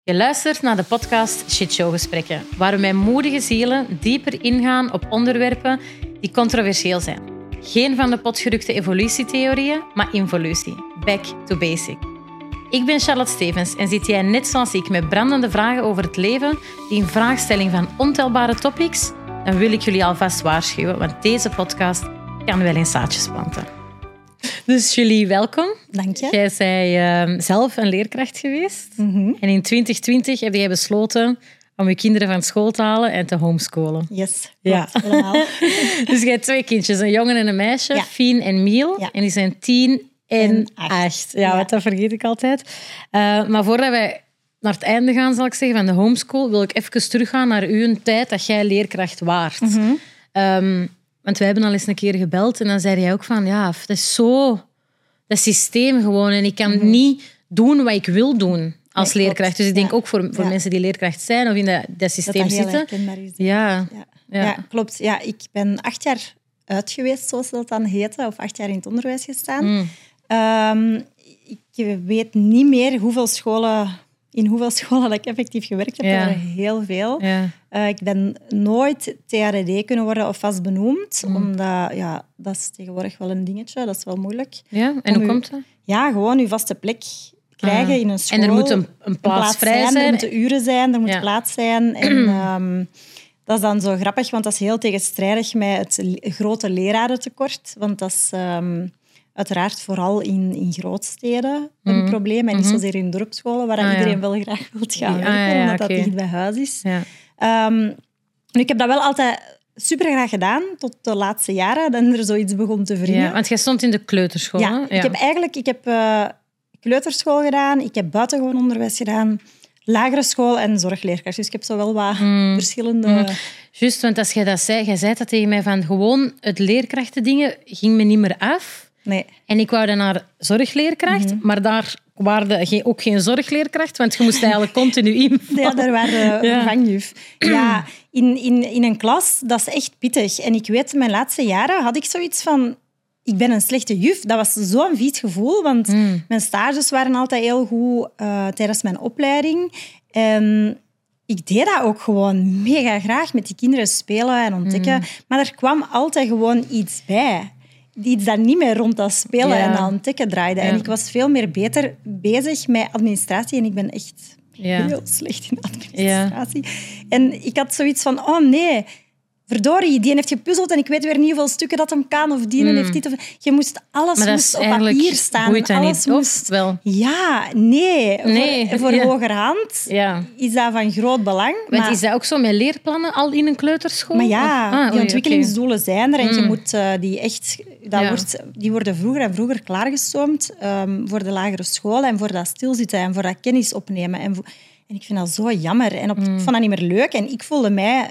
Je luistert naar de podcast Shitshow Gesprekken, waar we met moedige zielen dieper ingaan op onderwerpen die controversieel zijn. Geen van de potgerukte evolutietheorieën, maar involutie. Back to basic. Ik ben Charlotte Stevens en zit jij net zoals ik met brandende vragen over het leven, die in vraagstelling van ontelbare topics, dan wil ik jullie alvast waarschuwen, want deze podcast kan wel in zaadjes planten. Dus Julie, welkom. Dank je. Jij zei zelf een leerkracht geweest. Mm-hmm. En in 2020 heb jij besloten om je kinderen van school te halen en te homeschoolen. Yes, Ja. klopt, helemaal. Dus jij hebt 2 kindjes, een jongen en een meisje, Ja. Fien en Miel. Ja. En die zijn 10 en 8. Ja, Ja. want dat vergeet ik altijd. Maar voordat wij naar het einde gaan, zal ik zeggen, van de homeschool, wil ik even teruggaan naar uw tijd dat jij leerkracht waart. Mm-hmm. Want wij hebben al eens een keer gebeld en dan zei jij ook van, ja, dat is zo... Dat systeem gewoon. En ik kan niet doen wat ik wil doen als Nee, leerkracht. klopt. Dus ik denk Ja. ook voor Ja. mensen die leerkracht zijn of in dat Dat systeem heel zitten. herkenbaar is. Ja. Ja, klopt. Ja, ik ben 8 jaar uit geweest, zoals dat dan heette, of 8 jaar in het onderwijs gestaan. Ik weet niet meer in hoeveel scholen dat ik effectief gewerkt heb. Ja. Er waren heel veel. Ja. Ik ben nooit TRD kunnen worden of vast benoemd, omdat dat is tegenwoordig wel een dingetje. Dat is wel moeilijk. Ja, en hoe komt dat? Ja, gewoon je vaste plek krijgen in een school. En er moet een plaats vrij zijn. Er moeten uren zijn, er moet Ja. plaats zijn. En dat is dan zo grappig, want dat is heel tegenstrijdig met het grote lerarentekort. Want dat is uiteraard vooral in grootsteden een probleem. En niet zozeer in dorpsscholen, waar iedereen wel graag wil gaan werken, omdat dat dicht bij huis is. Ja. Nu, ik heb dat wel altijd super graag gedaan, tot de laatste jaren, dat er zoiets begon te wringen. Ja, want jij stond in de kleuterschool. Ja, hè? ik heb kleuterschool gedaan, ik heb buitengewoon onderwijs gedaan, lagere school en zorgleerkracht. Dus ik heb zo wel wat verschillende... Juist, want als jij dat zei, jij zei dat tegen mij van gewoon het leerkrachtendingen ging me niet meer af. Nee. En ik wou dan naar zorgleerkracht, maar daar waren ook geen zorgleerkracht, want je moest eigenlijk continu invallen. Ja, daar waren vervangjuf. Ja, in een klas, dat is echt pittig. En ik weet, mijn laatste jaren had ik zoiets van... Ik ben een slechte juf. Dat was zo'n vies gevoel, want mijn stages waren altijd heel goed tijdens mijn opleiding. En ik deed dat ook gewoon mega graag, met die kinderen spelen en ontdekken. Maar er kwam altijd gewoon iets bij. Iets dat niet meer rond dat spelen en dat ontdekken draaide. Ja. En ik was veel meer beter bezig met administratie. En ik ben echt Ja. heel slecht in administratie. En ik had zoiets van, oh nee, verdorie, die heeft gepuzzeld en ik weet weer niet hoeveel stukken dat hem kan of die heeft dit. Je moest alles Maar dat moest is op eigenlijk papier staan. boeit dat Alles niet, moest... of wel? Ja, nee. Voor ja. hogerhand Ja. is dat van groot belang. Want Maar, is dat ook zo met leerplannen al in een kleuterschool? maar ja, Of- die oei, ontwikkelingsdoelen zijn er en je moet die echt... Ja. Die worden vroeger en vroeger klaargestoomd voor de lagere school en voor dat stilzitten en voor dat kennis opnemen. En ik vind dat zo jammer. En ik vond dat niet meer leuk. En ik voelde mij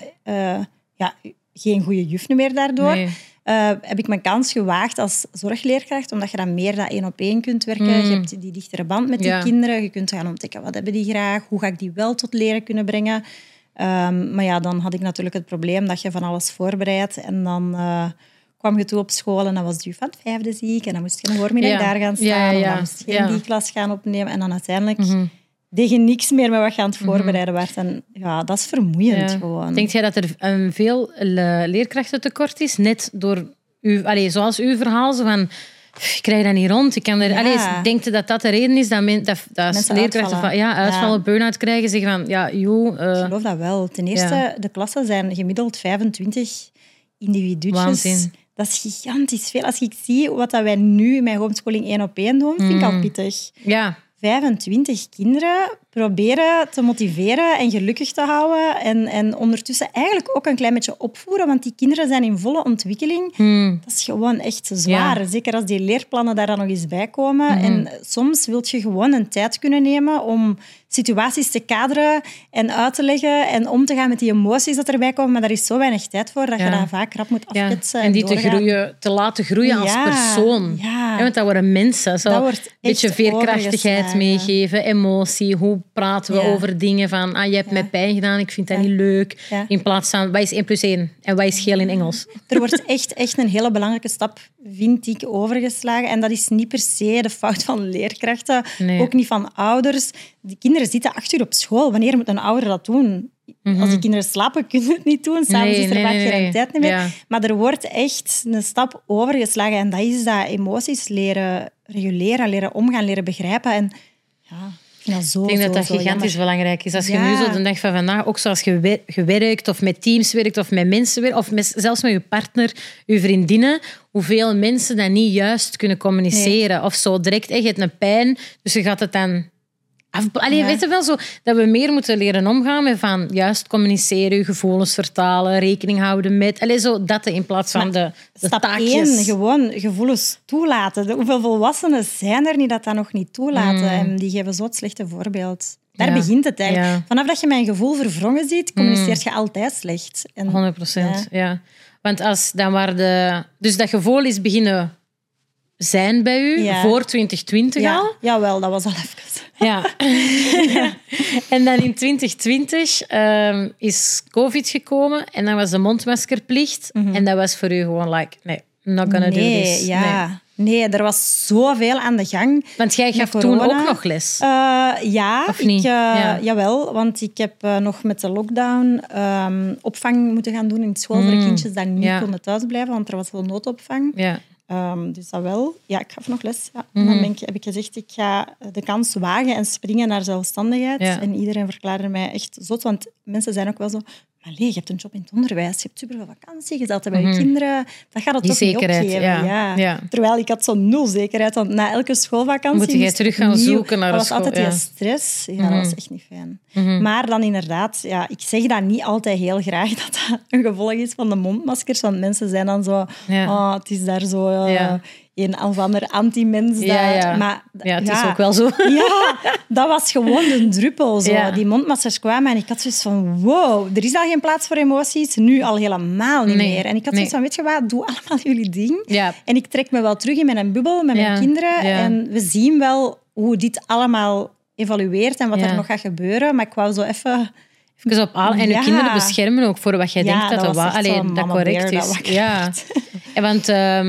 geen goede juf meer daardoor. Nee. Heb ik mijn kans gewaagd als zorgleerkracht, omdat je dan meer dat 1-op-1 kunt werken. Je hebt die dichtere band met die kinderen. Je kunt gaan ontdekken, wat hebben die graag? Hoe ga ik die wel tot leren kunnen brengen? Maar ja, dan had ik natuurlijk het probleem dat je van alles voorbereidt. En dan kwam je toe op school en dan was de juf van het 5e ziek. En dan moest je een voormiddag daar gaan staan. Of dan moest je in die klas gaan opnemen. En dan uiteindelijk deed je niks meer met wat je aan het voorbereiden was. En ja, dat is vermoeiend gewoon. Denk jij dat er veel leerkrachtentekort is? Net door zoals uw verhaal, zo van... Ik krijg dat niet rond. Ik kan er, denk je dat dat de reden is dat leerkrachten uitvallen, burn-out krijgen? Zeggen van, Ik geloof dat wel. Ten eerste, de klassen zijn gemiddeld 25 individuutjes. Waanzin. Dat is gigantisch veel. Als ik zie wat dat wij nu met homeschooling 1-op-1 doen, vind ik al pittig. Ja. 25 kinderen proberen te motiveren en gelukkig te houden. En ondertussen eigenlijk ook een klein beetje opvoeren, want die kinderen zijn in volle ontwikkeling. Dat is gewoon echt zwaar. Ja. Zeker als die leerplannen daar dan nog eens bij komen. En soms wil je gewoon een tijd kunnen nemen om situaties te kaderen en uit te leggen en om te gaan met die emoties dat erbij komen. Maar daar is zo weinig tijd voor dat je dat vaak rap moet afketsen. En die doorgaan. te laten groeien als persoon. Ja. Want dat worden mensen. Zo Dat wordt een beetje echt veerkrachtigheid overgeslagen. meegeven, emotie. Hoe praten we over dingen van... je hebt mij pijn gedaan, ik vind dat niet leuk. Ja. In plaats van, wat is 1 + 1? En wat is geel in Engels? Er wordt echt een hele belangrijke stap, vind ik, overgeslagen. En dat is niet per se de fout van leerkrachten, Nee. ook niet van ouders. De kinderen kinderen zitten 8 uur op school. Wanneer moet een ouder dat doen? Als die kinderen slapen, kunnen ze het niet doen. S'avonds is er vaak geen tijd meer. Ja. Maar er wordt echt een stap overgeslagen. En dat is dat emoties leren reguleren, leren omgaan, leren begrijpen. En ja... Ik denk dat gigantisch belangrijk is. Als je nu zo de dag van vandaag, ook zoals je werkt of met teams werkt of met mensen werkt, of zelfs met je partner, je vriendinnen, hoeveel mensen dat niet juist kunnen communiceren. Nee. Of zo direct, je hebt een pijn, dus je gaat het dan... Weet je wel, zo, dat we meer moeten leren omgaan met van juist communiceren, je gevoelens vertalen, rekening houden met... zo dat in plaats van de stap taakjes. 1, gewoon gevoelens toelaten. Hoeveel volwassenen zijn er niet dat nog niet toelaten? En die geven zo het slechte voorbeeld. Daar begint het eigenlijk. Ja. Vanaf dat je mijn gevoel verwrongen ziet, communiceert je altijd slecht. En, 100%, ja. Want als dan dus dat gevoel is beginnen zijn bij u voor 2020 al? Jawel, dat was al even. Ja. En dan in 2020 is COVID gekomen en dan was de mondmaskerplicht. En dat was voor u gewoon nee, not gonna do this. Ja. Nee, er was zoveel aan de gang. Want jij gaf toen ook nog les? Ja, of niet? Jawel. Want ik heb nog met de lockdown opvang moeten gaan doen in school voor de kindjes die niet konden thuisblijven, want er was wel noodopvang. Ja. Dus dat wel. Ja, ik gaf nog les. Ja. Dan heb ik gezegd, ik ga de kans wagen en springen naar zelfstandigheid. Ja. En iedereen verklaarde mij echt zot. Want mensen zijn ook wel zo... Maar je hebt een job in het onderwijs, je hebt superveel vakantie, je zat bij je kinderen. Dat gaat het die toch niet opgeven. Ja. Terwijl ik had zo'n 0 zekerheid. Want na elke schoolvakantie... Moet jij terug gaan zoeken naar een school. Dat was altijd die stress. Ja, dat was echt niet fijn. Maar dan inderdaad... Ja, ik zeg dat niet altijd heel graag, dat dat een gevolg is van de mondmaskers. Want mensen zijn dan zo... Oh, het is daar zo... een of ander anti-mens. Maar, het is ook wel zo. Ja, dat was gewoon een druppel. Zo. Ja. Die mondmaskers kwamen en ik had zoiets van... Wow, er is al geen plaats voor emoties. Nu al helemaal niet meer. En ik had zoiets van, weet je wat, doe allemaal jullie ding. Ja. En ik trek me wel terug in mijn bubbel met mijn kinderen. Ja. En we zien wel hoe dit allemaal evolueert en wat er nog gaat gebeuren. Maar ik wou zo even op aan. En je kinderen beschermen ook voor wat jij denkt dat dat correct is. Ja. Want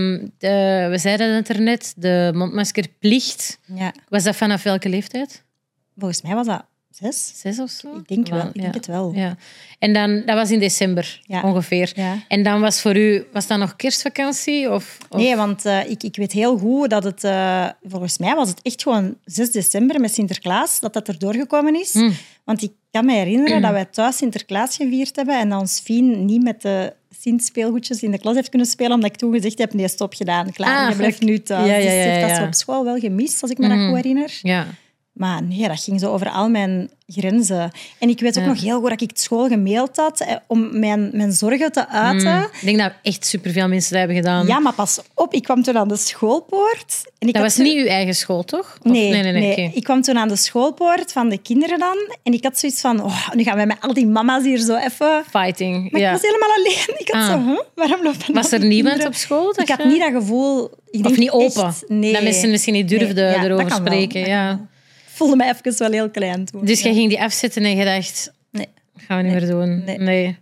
we zeiden het er net, de mondmaskerplicht. Ja. Was dat vanaf welke leeftijd? Volgens mij was dat 6. 6 of zo? Ik denk wel. Ik denk het wel. Ja. En dan, dat was in december ongeveer. Ja. En dan was voor u, was dat nog kerstvakantie? Of? Nee, want ik weet heel goed dat het... volgens mij was het echt gewoon 6 december met Sinterklaas dat erdoor gekomen is. Want ik kan me herinneren dat wij thuis Sinterklaas gevierd hebben en dat ons Fien niet met de Sint-speelgoedjes in de klas heeft kunnen spelen, omdat ik toen gezegd heb, nee, stop gedaan. Klaar, je blijft nu thuis. Dus heeft dat zo op school wel gemist, als ik me dat goed herinner. Ja. Maar nee, dat ging zo over al mijn grenzen. En ik weet ook nog heel goed dat ik school gemaild had om mijn zorgen te uiten. Ik denk dat echt superveel mensen dat hebben gedaan. Ja, maar pas op, ik kwam toen aan de schoolpoort. En dat was niet uw eigen school, toch? Nee. Okay. Ik kwam toen aan de schoolpoort van de kinderen dan. En ik had zoiets van, nu gaan wij met al die mama's hier zo even... Fighting, Maar ik was helemaal alleen. Ik had zo, waarom lopen was er niemand op school? Ik had niet dat gevoel... Of niet open? Echt, nee. Dat mensen misschien niet durfden erover spreken. Ja. Ik voelde me even wel heel klein toen. Dus jij ging die afzetten en je dacht... Nee. Dat gaan we niet meer doen. Nee.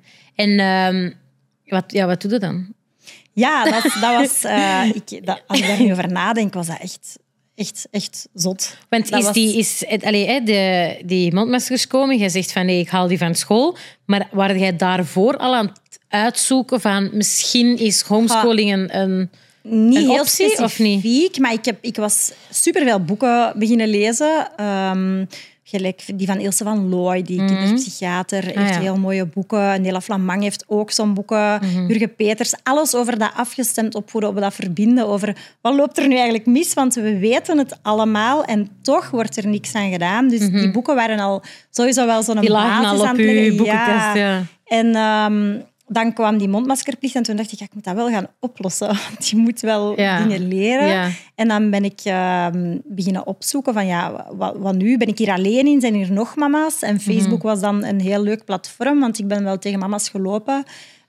En wat doe je dan? Ja, dat was... als ik daar nu over nadenk, was dat echt zot. Want die mondmaskers komen, jij zegt van nee, ik haal die van school. Maar waren jij daarvoor al aan het uitzoeken van misschien is homeschooling een niet een heel optie, specifiek, of niet? Maar ik was superveel boeken beginnen lezen. Gelijk die van Ilse van Looy, die kinderpsychiater, heeft heel mooie boeken. Nela Flamang heeft ook zo'n boeken. Jurgen Peters, alles over dat afgestemd opvoeden, over dat verbinden, over wat loopt er nu eigenlijk mis, want we weten het allemaal en toch wordt er niks aan gedaan. Dus die boeken waren al sowieso wel zo'n basis al aan het leggen. Boekenkast, ja. En dan kwam die mondmaskerplicht en toen dacht ik moet dat wel gaan oplossen. Want je moet wel dingen leren. Ja. En dan ben ik beginnen opzoeken van wat nu? Ben ik hier alleen in? Zijn hier nog mama's? En Facebook was dan een heel leuk platform, want ik ben wel tegen mama's gelopen.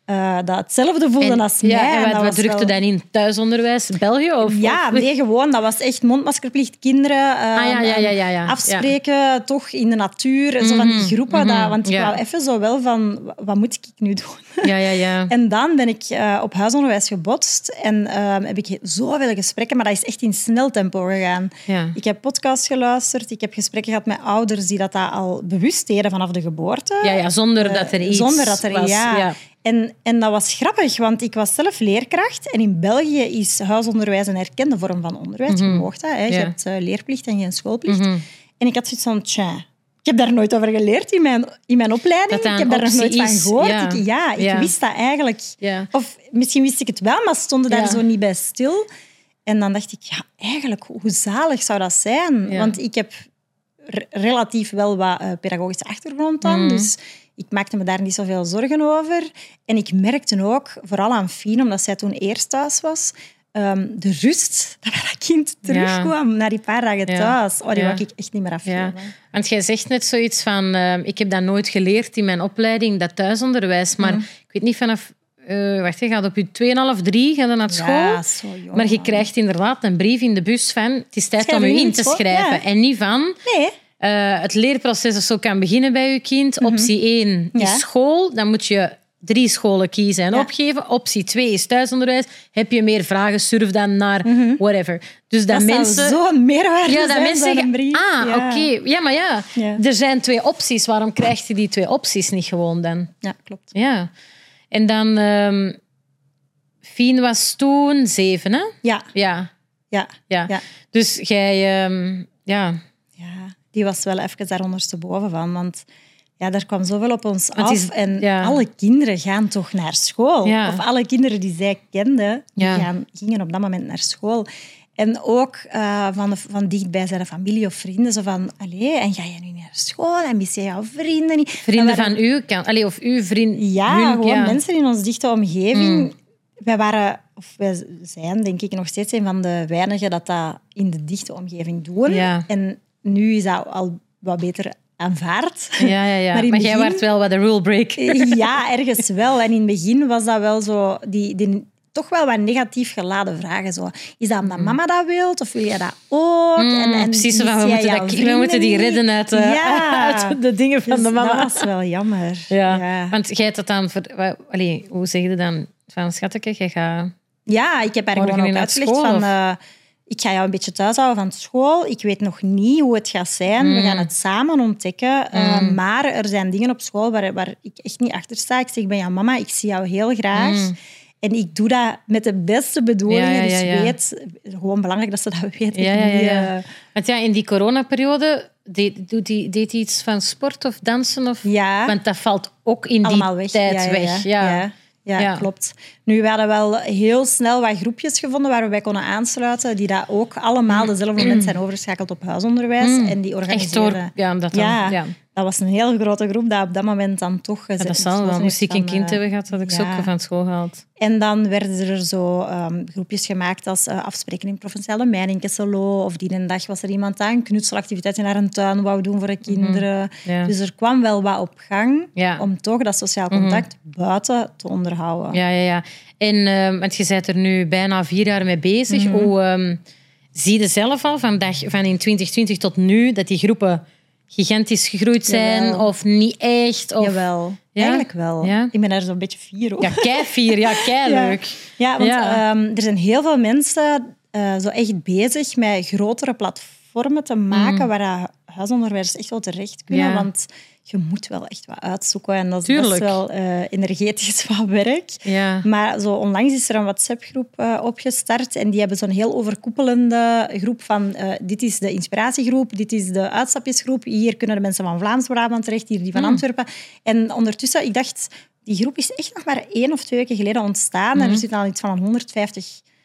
dat hetzelfde voelden als mij. Ja, en dat wat drukte dan in thuisonderwijs? België? Nee, gewoon. Dat was echt mondmaskerplicht. Kinderen afspreken, toch in de natuur. Zo van die groepen. Want ik wou even zo wel van, wat moet ik nu doen? Ja. En dan ben ik op huisonderwijs gebotst. En heb ik zoveel gesprekken, maar dat is echt in snel tempo gegaan. Ja. Ik heb podcasts geluisterd. Ik heb gesprekken gehad met ouders die dat al bewust deden vanaf de geboorte. Ja, zonder dat er iets was. Ja. En dat was grappig, want ik was zelf leerkracht. En in België is huisonderwijs een erkende vorm van onderwijs. Je mag dat, hè. Je hebt leerplicht en geen schoolplicht. En ik had zoiets van, ik heb daar nooit over geleerd in mijn opleiding. Ik heb daar nog nooit van gehoord. Ik wist dat eigenlijk. Ja. Of misschien wist ik het wel, maar stonden daar zo niet bij stil. En dan dacht ik, eigenlijk, hoe zalig zou dat zijn? Ja. Want ik heb relatief wel wat pedagogische achtergrond dan. Dus ik maakte me daar niet zoveel zorgen over. En ik merkte ook, vooral aan Fien, omdat zij toen eerst thuis was, de rust dat bij dat kind terugkwam na die paar dagen thuis. Die wou ik echt niet meer afgeven. Ja. Want jij zegt net zoiets van, ik heb dat nooit geleerd in mijn opleiding, dat thuisonderwijs. Maar ik weet niet vanaf... je gaat op je 2,5, 3 ga je naar school. Ja, zo jong, maar je krijgt inderdaad een brief in de bus van, het is tijd om je in te schrijven. Ja. En niet van... Nee. Het leerproces of zo kan beginnen bij je kind. Optie 1 is school. Dan moet je 3 scholen kiezen en opgeven. Optie 2 is thuisonderwijs. Heb je meer vragen, surf dan naar whatever. Dus dat mensen... zo'n meerwaarde dat zijn mensen zeggen, brief. Oké. Ja, maar er zijn 2 opties. Waarom krijg je die 2 opties niet gewoon dan? Ja, klopt. Ja. En dan... Fien was toen 7, hè? Ja. Dus jij... Die was wel even daar ondersteboven van, want daar kwam zoveel op ons af. Alle kinderen gaan toch naar school. Ja. Of alle kinderen die zij kenden, gingen op dat moment naar school. En ook van dichtbij zijn familie of vrienden. Zo van, en ga je nu naar school? En mis je jouw vrienden niet? Vrienden van uw kant? Of uw vrienden? Ja, gewoon mensen in onze dichte omgeving. Wij zijn, denk ik, nog steeds een van de weinigen dat in de dichte omgeving doen. Ja. En nu is dat al wat beter aanvaard. Ja. Maar jij werd wel wat de rule break. Ja, ergens wel. En in het begin was dat wel zo... Die toch wel wat negatief geladen vragen. Zo. Is dat omdat mama dat wil? Of wil jij dat ook? En precies, we moeten die redden uit de dingen van de mama. Dat was wel jammer. Ja. Want jij hebt dat dan... hoe zeg je dan? Van, schatje, jij gaat... Ja, ik heb haar gewoon ook uitgelegd van... ik ga jou een beetje thuis houden van school. Ik weet nog niet hoe het gaat zijn. We gaan het samen ontdekken. Maar er zijn dingen op school waar ik echt niet achter sta. Ik zeg, ben jouw mama, ik zie jou heel graag. En ik doe dat met de beste bedoelingen. Dus weet, gewoon belangrijk dat ze dat weet. Want in die coronaperiode deed hij iets van sport of dansen? Want dat valt ook in allemaal die tijd weg. Ja, klopt. Nu, we hadden wel heel snel wat groepjes gevonden waar we bij konden aansluiten, die dat ook allemaal dezelfde moment zijn overgeschakeld op huisonderwijs. En die organiseerden... Dat was een heel grote groep dat op dat moment dan toch... dat zal wel. Moest ik een kind hebben gehad, had ik ze ook van school gehaald. En dan werden er zo groepjes gemaakt als afspreken in Provinciale Mijn in Kesselo. Of die een dag was er iemand aan een knutselactiviteit naar een tuin wou doen voor de kinderen. Dus er kwam wel wat op gang om toch dat sociaal contact buiten te onderhouden. Ja. En want je bent er nu bijna 4 jaar mee bezig. Hoe zie je zelf al van in 2020 tot nu dat die groepen gigantisch gegroeid zijn? Jawel. Of niet echt? Of... Jawel, eigenlijk wel. Ja? Ik ben daar zo'n beetje fier op. Ja, kei fier. Ja, kei leuk. Ja, want er zijn heel veel mensen zo echt bezig met grotere platformen te maken waar huisonderwijs echt wel terecht kunnen. Ja. Want je moet wel echt wat uitzoeken. En dat is best wel energetisch wat werk. Ja. Maar zo onlangs is er een WhatsApp-groep opgestart. En die hebben zo'n heel overkoepelende groep van... dit is de inspiratiegroep, dit is de uitstapjesgroep. Hier kunnen de mensen van Vlaams-Brabant terecht, hier die van Antwerpen. En ondertussen, ik dacht... Die groep is echt nog maar 1 of 2 weken geleden ontstaan. En er zitten al iets van 150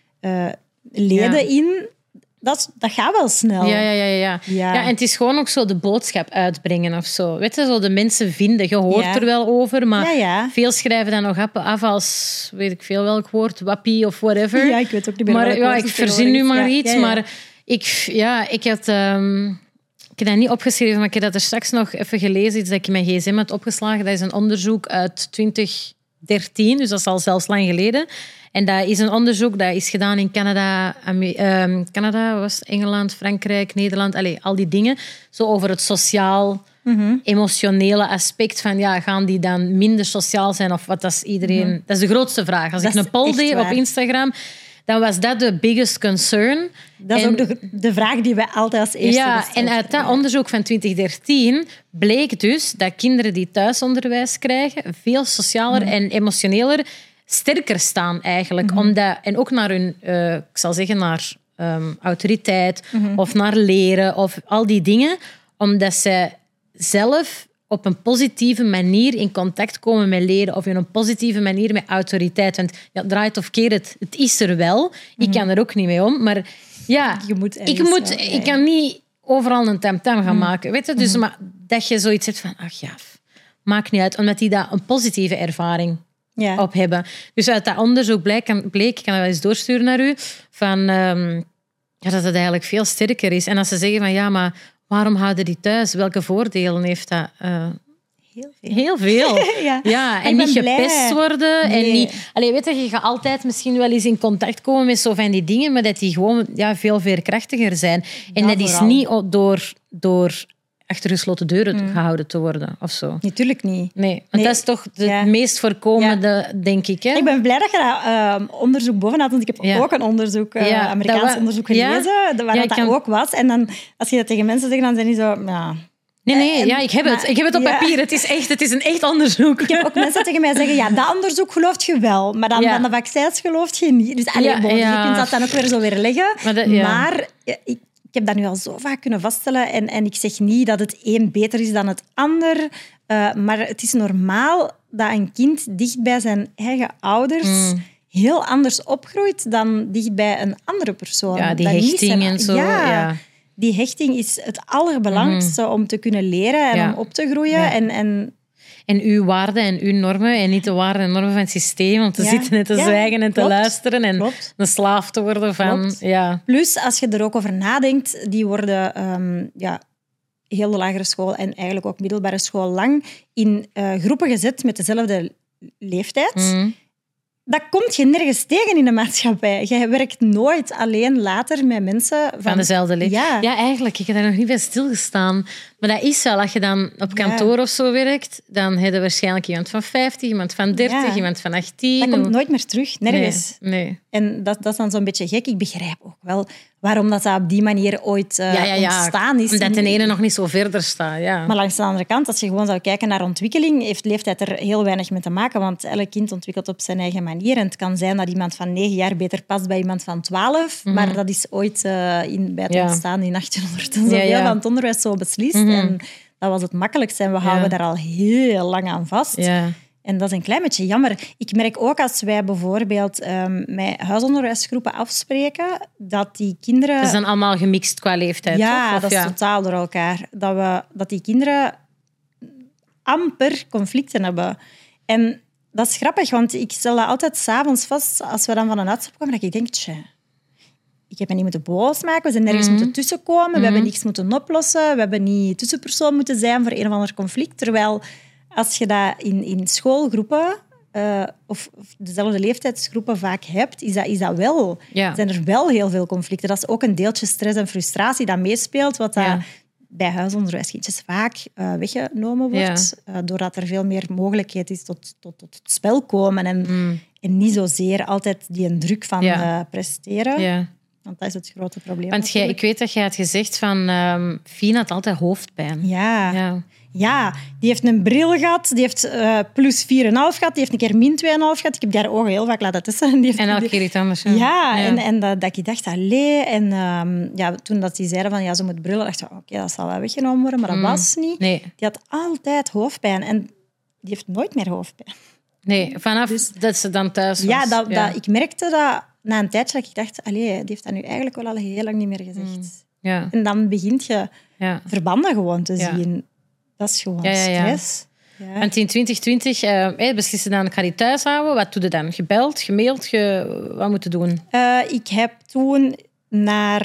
leden in... Dat gaat wel snel. Ja, en het is gewoon ook zo de boodschap uitbrengen of zo. Weet je, zo de mensen vinden. Je hoort er wel over, maar veel schrijven dan nog af als, weet ik veel welk woord, wappie of whatever. Ja, ik weet ook niet meer welk woord. Ik verzin nu maar iets, maar ik had... Ik heb dat niet opgeschreven, maar ik heb dat er straks nog even gelezen. Iets dat ik in mijn gsm had opgeslagen. Dat is een onderzoek uit 2013 2013, dus dat is al zelfs lang geleden. En dat is een onderzoek dat is gedaan in Canada, Engeland, Frankrijk, Nederland, al die dingen. Zo over het sociaal-emotionele aspect van gaan die dan minder sociaal zijn of wat? Dat is iedereen. Dat is de grootste vraag. Als ik een poll deed op Instagram, dan was dat de biggest concern. Dat is ook de vraag die wij altijd als eerste en uit dat onderzoek van 2013 bleek dus dat kinderen die thuisonderwijs krijgen veel socialer en emotioneler sterker staan eigenlijk. En ook naar hun, ik zal zeggen, naar autoriteit of naar leren of al die dingen. Omdat ze zelf op een positieve manier in contact komen met leren of in een positieve manier met autoriteit. Want draait of keer het is er wel. Ik kan er ook niet mee om. Maar ik kan niet overal een tamtam gaan maken. Weet je? Dus maar dat je zoiets hebt van, maakt niet uit. Omdat die daar een positieve ervaring op hebben. Dus uit dat onderzoek bleek, ik kan dat wel eens doorsturen naar u, van, dat het eigenlijk veel sterker is. En als ze zeggen van, maar waarom houden die thuis? Welke voordelen heeft dat? Heel veel. En niet gepest worden. Nee. En niet, weet je gaat altijd misschien wel eens in contact komen met zo van die dingen, maar dat die gewoon veel veerkrachtiger zijn. En dat is niet door achter gesloten deuren gehouden te worden of zo. Natuurlijk niet. Nee, want dat is toch het meest voorkomende, denk ik. Hè? Ik ben blij dat je dat onderzoek boven had, want ik heb ook een onderzoek, Amerikaans onderzoek gelezen, waar dat ook was. En dan, als je dat tegen mensen zegt, dan zijn die zo... Nee, ik heb het. Ik heb het op papier. Het is een echt onderzoek. Ik heb ook mensen tegen mij zeggen, dat onderzoek gelooft je wel, maar dan van de vaccins gelooft je niet. Dus je kunt dat dan ook weer zo weer leggen. Maar ik heb dat nu al zo vaak kunnen vaststellen en ik zeg niet dat het een beter is dan het ander, maar het is normaal dat een kind dicht bij zijn eigen ouders heel anders opgroeit dan dicht bij een andere persoon. Ja, die hechting en zo. Die hechting is het allerbelangrijkste om te kunnen leren en om op te groeien. Ja. En uw waarden en uw normen en niet de waarden en normen van het systeem, om te zitten en te zwijgen en te luisteren en een slaaf te worden van... Ja. Plus, als je er ook over nadenkt, die worden heel de lagere school en eigenlijk ook middelbare school lang in groepen gezet met dezelfde leeftijd. Dat komt je nergens tegen in de maatschappij. Je werkt nooit alleen later met mensen... Van dezelfde leeftijd. Ja, eigenlijk. Ik heb daar nog niet bij stilgestaan. Maar dat is wel. Als je dan op kantoor of zo werkt, dan heb je waarschijnlijk iemand van 50, iemand van 30, iemand van 18. Dat komt nooit meer terug. Nergens. Nee. En dat is dan zo'n beetje gek. Ik begrijp ook wel waarom dat op die manier ooit ontstaan is. Omdat de ene nog niet zo verder staat. Ja. Maar langs de andere kant, als je gewoon zou kijken naar ontwikkeling, heeft leeftijd er heel weinig mee te maken, want elk kind ontwikkelt op zijn eigen manier. En het kan zijn dat iemand van 9 jaar beter past bij iemand van 12, maar dat is ooit bij het ontstaan in 1800 en zoveel van het onderwijs zo beslist. En dat was het makkelijkste. En we houden daar al heel lang aan vast. Ja. En dat is een klein beetje jammer. Ik merk ook als wij bijvoorbeeld met huisonderwijsgroepen afspreken, dat die kinderen... Ze zijn allemaal gemixt qua leeftijd, ja, toch? Dat is totaal door elkaar. Dat die kinderen amper conflicten hebben. En dat is grappig, want ik stel dat altijd 's avonds vast, als we dan van een uitstap komen, dat ik denk, ik heb me niet moeten boos maken, we zijn nergens moeten tussenkomen, we hebben niks moeten oplossen, we hebben niet tussenpersoon moeten zijn voor een of ander conflict. Terwijl als je dat in schoolgroepen of dezelfde leeftijdsgroepen vaak hebt, is dat wel. Ja. Zijn er wel heel veel conflicten. Dat is ook een deeltje stress en frustratie dat meespeelt, wat dat bij huisonderwijskindjes vaak weggenomen wordt, doordat er veel meer mogelijkheid is tot het spel komen en niet zozeer altijd die een druk van presteren. Ja. Want dat is het grote probleem. Want ik weet dat jij had gezegd van Fien had altijd hoofdpijn. Ja, die heeft een bril gehad, die heeft plus 4,5 gehad, die heeft een keer min 2,5 gehad. Ik heb die haar ogen heel vaak laten testen. En elke keer iets anders. En dat ik dacht, allee. En toen dat die zeiden van, ze moet brillen, dacht ik, oké, dat zal wel weggenomen worden, maar dat was niet. Nee. Die had altijd hoofdpijn en die heeft nooit meer hoofdpijn. Nee, vanaf dat ze dan thuis was. Ik merkte dat na een tijdje dat ik dacht, allee, die heeft dat nu eigenlijk wel al heel lang niet meer gezegd. Ja. En dan begint je verbanden gewoon te zien. Dat is gewoon stress. Ja. En in 2020 beslissen dan, ik ga die thuis houden. Wat doe je dan? Gebeld, gemaild? Wat moet je doen? Ik heb toen naar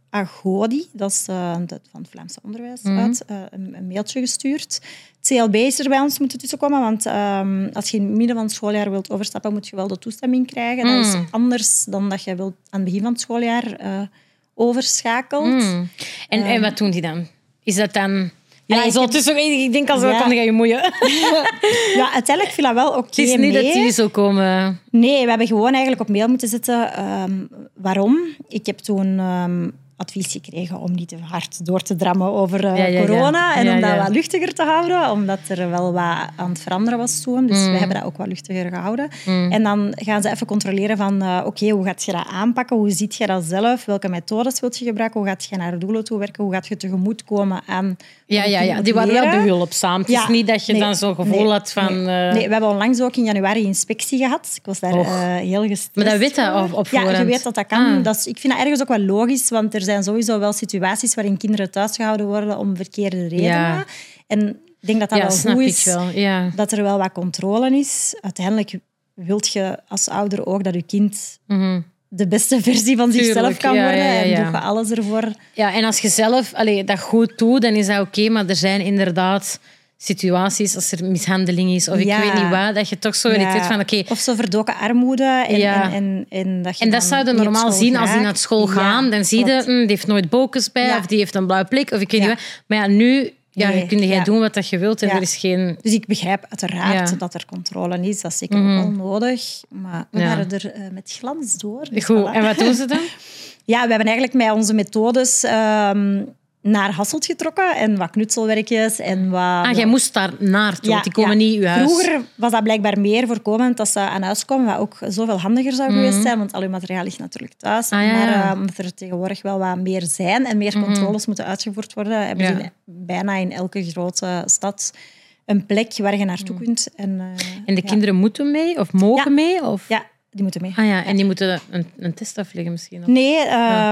Agodi, dat is van het Vlaamse onderwijs uit, een mailtje gestuurd. Het CLB is er bij ons moeten tussenkomen, want als je in het midden van het schooljaar wilt overstappen, moet je wel de toestemming krijgen. Dat is anders dan dat je wilt aan het begin van het schooljaar overschakelt. En wat doen die dan? Is dat dan... Ja, ik denk als kan je moeien. Ja, uiteindelijk viel dat wel oké. Het is niet dat die zo komen... Nee, we hebben gewoon eigenlijk op mail moeten zetten. Waarom? Ik heb toen advies gekregen om niet te hard door te drammen over corona. En om dat wat luchtiger te houden. Omdat er wel wat aan het veranderen was toen. Dus we hebben dat ook wat luchtiger gehouden. En dan gaan ze even controleren van... Oké, hoe gaat je dat aanpakken? Hoe ziet je dat zelf? Welke methodes wil je gebruiken? Hoe gaat je naar doelen toe werken? Hoe gaat je tegemoetkomen aan... Ja, die waren wel behulpzaam. Het is niet dat je dan zo'n gevoel had van... Nee, we hebben onlangs ook in januari inspectie gehad. Ik was daar heel gestrest. Maar dat weet je op voorhand? Ja, je weet dat dat kan. Ik vind dat ergens ook wel logisch, want er zijn sowieso wel situaties waarin kinderen thuisgehouden worden om verkeerde redenen. Ja. En ik denk dat dat wel goed is, dat er wel wat controle is. Uiteindelijk wilt je als ouder ook dat je kind... de beste versie van zichzelf kan worden. En doe je alles ervoor. Ja, en als je zelf dat goed doet, dan is dat oké. Maar er zijn inderdaad situaties, als er mishandeling is, of ik weet niet wat, dat je toch zo irriteert van oké. Of zo verdoken armoede. En dat zou je normaal zien als die naar school gaan. Dan zie je, die heeft nooit bokens bij, of die heeft een blauwe plik, of ik weet niet wat. Maar ja, nu... kun jij doen wat je wilt en er is geen... Dus ik begrijp uiteraard dat er controle is. Dat is zeker ook wel nodig. Maar we waren er met glans door. Dus goed, en wat doen ze dan? Ja, we hebben eigenlijk met onze methodes naar Hasselt getrokken en wat knutselwerkjes en wat... jij moest daar naartoe, want die komen niet in je huis. Vroeger was dat blijkbaar meer voorkomend dat ze aan huis komen, wat ook zoveel handiger zou geweest zijn, want al je materiaal ligt natuurlijk thuis. Maar omdat er tegenwoordig wel wat meer zijn en meer controles moeten uitgevoerd worden, hebben ze bijna in elke grote stad een plek waar je naartoe kunt. En de kinderen moeten mee of mogen mee? Of? Ja. Die moeten mee. En die moeten een test afleggen misschien? Of? Nee,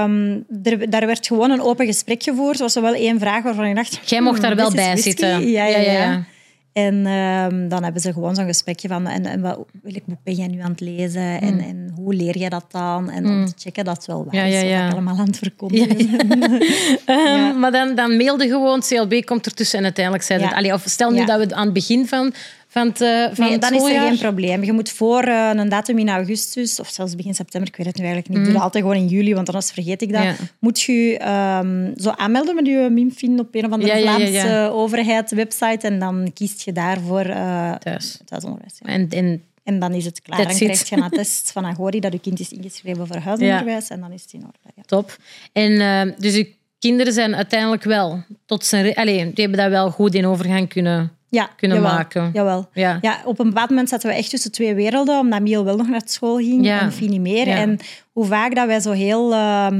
daar werd gewoon een open gesprek gevoerd. Er was wel één vraag waarvan ik dacht... Jij mocht daar wel bij zitten. Ja. En dan hebben ze gewoon zo'n gesprekje van... welk boek ben jij nu aan het lezen? En hoe leer je dat dan? En om te checken dat het wel waar is wat ik allemaal aan het verkondigen ben. Maar dan mailde gewoon, CLB komt ertussen en uiteindelijk zei het... Of stel nu dat we aan het begin van het dan is er geen probleem. Je moet voor een datum in augustus, of zelfs begin september, ik weet het nu eigenlijk niet, ik doe dat altijd gewoon in juli, want anders vergeet ik dat, moet je zo aanmelden met je MIMFIN op een of andere Vlaamse overheid-website en dan kiest je daarvoor thuisonderwijs. En dan is het klaar. Dan krijg je een attest van Agodi dat je kind is ingeschreven voor huisonderwijs en dan is het in orde. Ja. Top. En dus je kinderen zijn uiteindelijk wel die hebben dat wel goed in overgang kunnen maken. Jawel. Ja, op een bepaald moment zaten we echt tussen twee werelden, omdat Miel wel nog naar school ging en Fie niet meer. En hoe vaak dat wij zo heel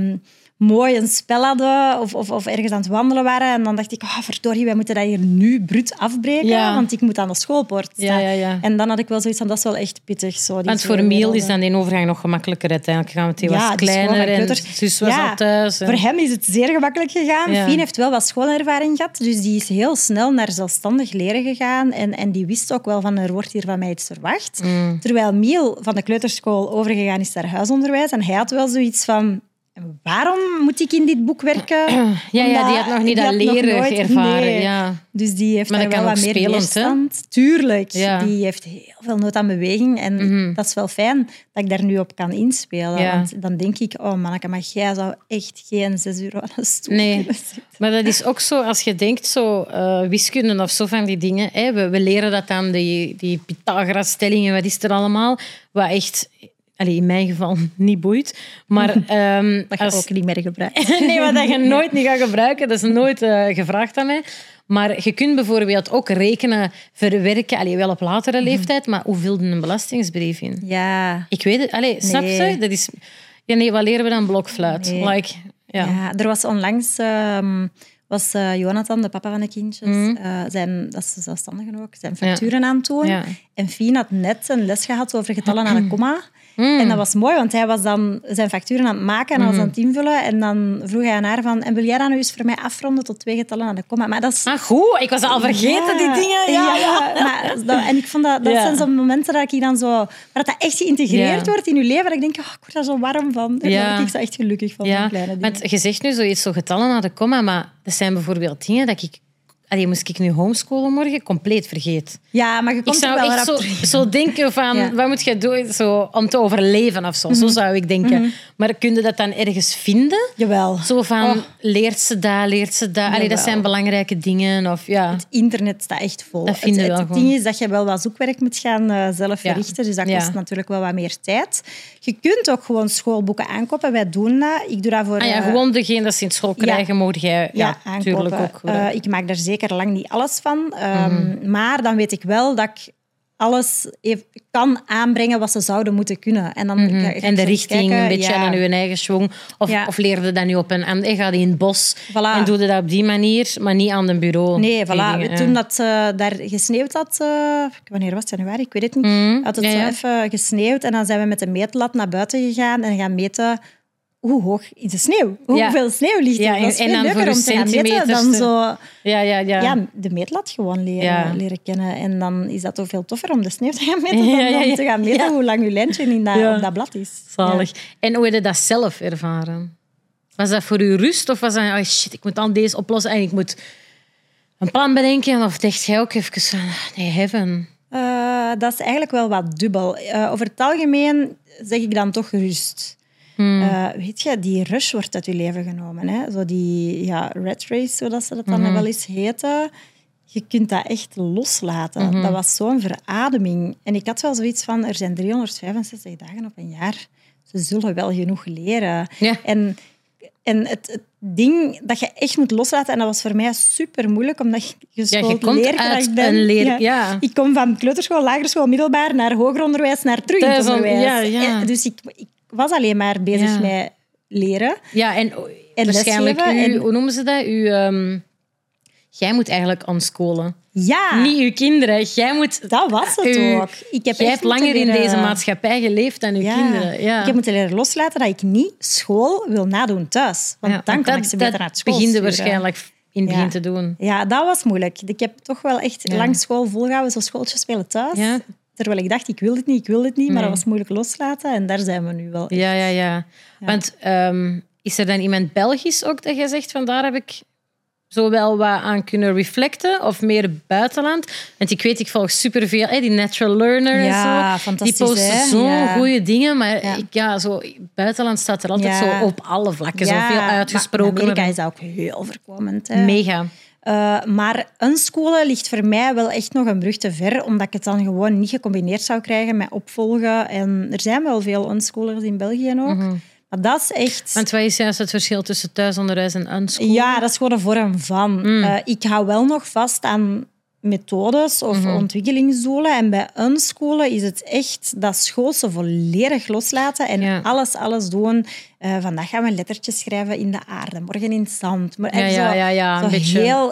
mooi een spel hadden of ergens aan het wandelen waren. En dan dacht ik, verdorie, wij moeten dat hier nu bruut afbreken, want ik moet aan de schoolpoort staan. En dan had ik wel zoiets van, dat is wel echt pittig. Zo, want voor Miel is dan die overgang nog gemakkelijker uiteindelijk gegaan, want die was kleiner en zus was al thuis. Voor hem is het zeer gemakkelijk gegaan. Fien heeft wel wat schoolervaring gehad, dus die is heel snel naar zelfstandig leren gegaan en die wist ook wel van, er wordt hier van mij iets verwacht. Terwijl Miel van de kleuterschool overgegaan is naar huisonderwijs en hij had wel zoiets van... Waarom moet ik in dit boek werken? Die had nog niet dat leren ervaren. Nee. Ja. Dus die heeft daar wel wat meer weerstand. Tuurlijk. Ja. Die heeft heel veel nood aan beweging. En dat is wel fijn dat ik daar nu op kan inspelen. Ja. Want dan denk ik, manneke, maar jij zou echt geen 6 uur aan de stoel kunnen zitten. Maar dat is ook zo, als je denkt, wiskunde of zo van die dingen. We leren dat aan die Pythagoras-stellingen, wat is er allemaal? Wat echt... in mijn geval niet boeit. Maar, dat je ook niet meer gebruikt. Nee, maar dat je nooit niet gaat gebruiken. Dat is nooit gevraagd aan mij. Maar je kunt bijvoorbeeld ook rekenen, verwerken, wel op latere leeftijd, maar hoe vult een belastingsbrief in? Ja. Ik weet het. Snap je? Dat is... wat leren we dan? Blokfluit. Nee. Er was onlangs... was Jonathan, de papa van de kindjes, dat is zelfstandigen ook, zijn facturen aan het doen. Ja. En Fien had net een les gehad over getallen aan de komma. En dat was mooi, want hij was dan zijn facturen aan het maken en hij was aan het invullen. En dan vroeg hij aan haar van... En wil jij dan nu eens voor mij afronden tot 2 getallen aan de komma? Maar dat is... Goed. Ik was al vergeten, die dingen. Maar en ik vond dat zijn zo'n momenten dat ik dan zo... Waar dat echt geïntegreerd wordt in je leven. Dat ik denk, ik word daar zo warm van. Daar word ik zo echt gelukkig van, zo'n kleine dingen. Want je zegt nu zoiets, zo getallen aan de komma, maar dat zijn bijvoorbeeld dingen dat ik... moest ik nu homeschoolen morgen? Compleet vergeet. Ja, maar je komt er wel rap zo denken van, wat moet je doen zo, om te overleven of zo. Zo zou ik denken. Maar kun je dat dan ergens vinden? Jawel. Zo van, leert ze dat? Dat zijn belangrijke dingen. Of, Het internet staat echt vol. Dat vinden we wel het ding is dat je wel wat zoekwerk moet gaan zelf verrichten. Dus dat kost natuurlijk wel wat meer tijd. Je kunt ook gewoon schoolboeken aankopen. Wij doen dat. Ik doe dat voor... gewoon degene dat ze in school krijgen, mogen jij natuurlijk ook. Ik maak daar zeker lang niet alles van. Maar dan weet ik wel dat ik alles kan aanbrengen wat ze zouden moeten kunnen. En, dan en de richting, een beetje aan je eigen schwung. Of leerde dat nu op en gaat in het bos en doe je dat op die manier, maar niet aan een bureau. Nee, voilà. Toen dat daar gesneeuwd had, wanneer was het? Januari? Ik weet het niet. Had het zo even gesneeuwd en dan zijn we met de meetlat naar buiten gegaan en gaan meten hoe hoog is de sneeuw? Hoeveel sneeuw ligt er? Ja, dat is veel leuker om te gaan meten dan zo... de meetlat gewoon leren kennen. En dan is dat ook veel toffer om de sneeuw te gaan meten dan om te gaan meten hoe lang je lijntje op dat blad is. Zalig. Ja. En hoe heb je dat zelf ervaren? Was dat voor je rust? Of was dat, shit, ik moet dan deze oplossen en ik moet een plan bedenken? Of dacht jij ook even van, nee, heaven... dat is eigenlijk wel wat dubbel. Over het algemeen zeg ik dan toch rust. Weet je, die rush wordt uit je leven genomen. Hè? Zo die rat race, zodat ze dat dan wel eens heten. Je kunt dat echt loslaten. Dat was zo'n verademing. En ik had wel zoiets van, er zijn 365 dagen op een jaar. Ze zullen wel genoeg leren. Ja. En het ding dat je echt moet loslaten, en dat was voor mij super moeilijk, omdat je leerkracht bent. Ik kom van kleuterschool, lagere school, middelbaar, naar hoger onderwijs, naar terug in het onderwijs. Dus ik was alleen maar bezig met leren. Ja, en waarschijnlijk, hoe noemen ze dat? Jij moet eigenlijk onschoolen. Ja. Niet uw kinderen. Jij moet... Dat was het ook. Jij hebt langer in deze maatschappij geleefd dan uw kinderen. Ja. Ik heb moeten leren loslaten dat ik niet school wil nadoen thuis. Want dan kan ik ze beter naar school sturen. Dat begin je waarschijnlijk in het begin te doen. Ja, dat was moeilijk. Ik heb toch wel echt lang school volgehouden, zo schooltjes spelen thuis. Ja. Terwijl ik dacht, ik wil dit niet. Maar dat was moeilijk loslaten. En daar zijn we nu wel echt. Ja. Want is er dan iemand Belgisch ook dat je zegt, van daar heb ik zo wel wat aan kunnen reflecten? Of meer buitenland? Want ik weet, ik volg superveel, die natural learner en zo. Fantastisch. Die posten zo'n goede dingen. Maar zo, buitenland staat er altijd zo op alle vlakken. Zo veel uitgesproken. In Amerika is dat ook heel voorkomend. Mega. Maar unschoolen ligt voor mij wel echt nog een brug te ver, omdat ik het dan gewoon niet gecombineerd zou krijgen met opvolgen. En er zijn wel veel unschoolers in België ook. Maar dat is echt... Want wat is juist het verschil tussen thuisonderwijs en unschoolen? Ja, dat is gewoon een vorm van. Ik hou wel nog vast aan methodes of ontwikkelingsdoelen. En bij unschoolen is het echt dat schoolse volledig loslaten en alles doen. Vandaag gaan we lettertjes schrijven in de aarde, morgen in het zand. Maar een beetje. Heel,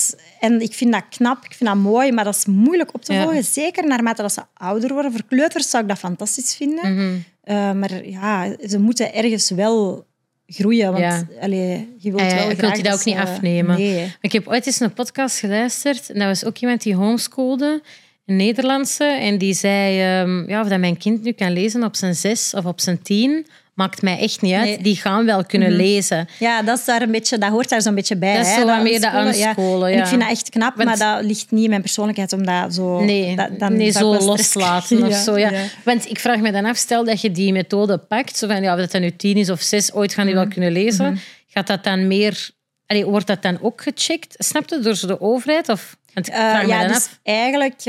en ik vind dat knap, ik vind dat mooi, maar dat is moeilijk op te volgen. Zeker naarmate dat ze ouder worden. Voor kleuters zou ik dat fantastisch vinden. Maar ze moeten ergens wel groeien. Want je wilt wel ik wil die dat ook niet afnemen. Nee. Ik heb ooit eens een podcast geluisterd. En dat was ook iemand die homeschoolde, een Nederlandse. En die zei, of dat mijn kind nu kan lezen op zijn 6 of op zijn 10... maakt mij echt niet uit. Nee. Die gaan wel kunnen lezen. Ja, dat hoort daar zo'n beetje bij. Dat is zo wat meer dat unscholen. En ik vind dat echt knap, maar dat ligt niet in mijn persoonlijkheid om dat zo... zo loslaten of zo. Ja. Want ik vraag me dan af, stel dat je die methode pakt, zo van, of dat nu 10 is of 6, ooit gaan die wel kunnen lezen. Gaat dat dan meer... wordt dat dan ook gecheckt? Snap je, door de overheid? Of, want ik vraag me dan af. Eigenlijk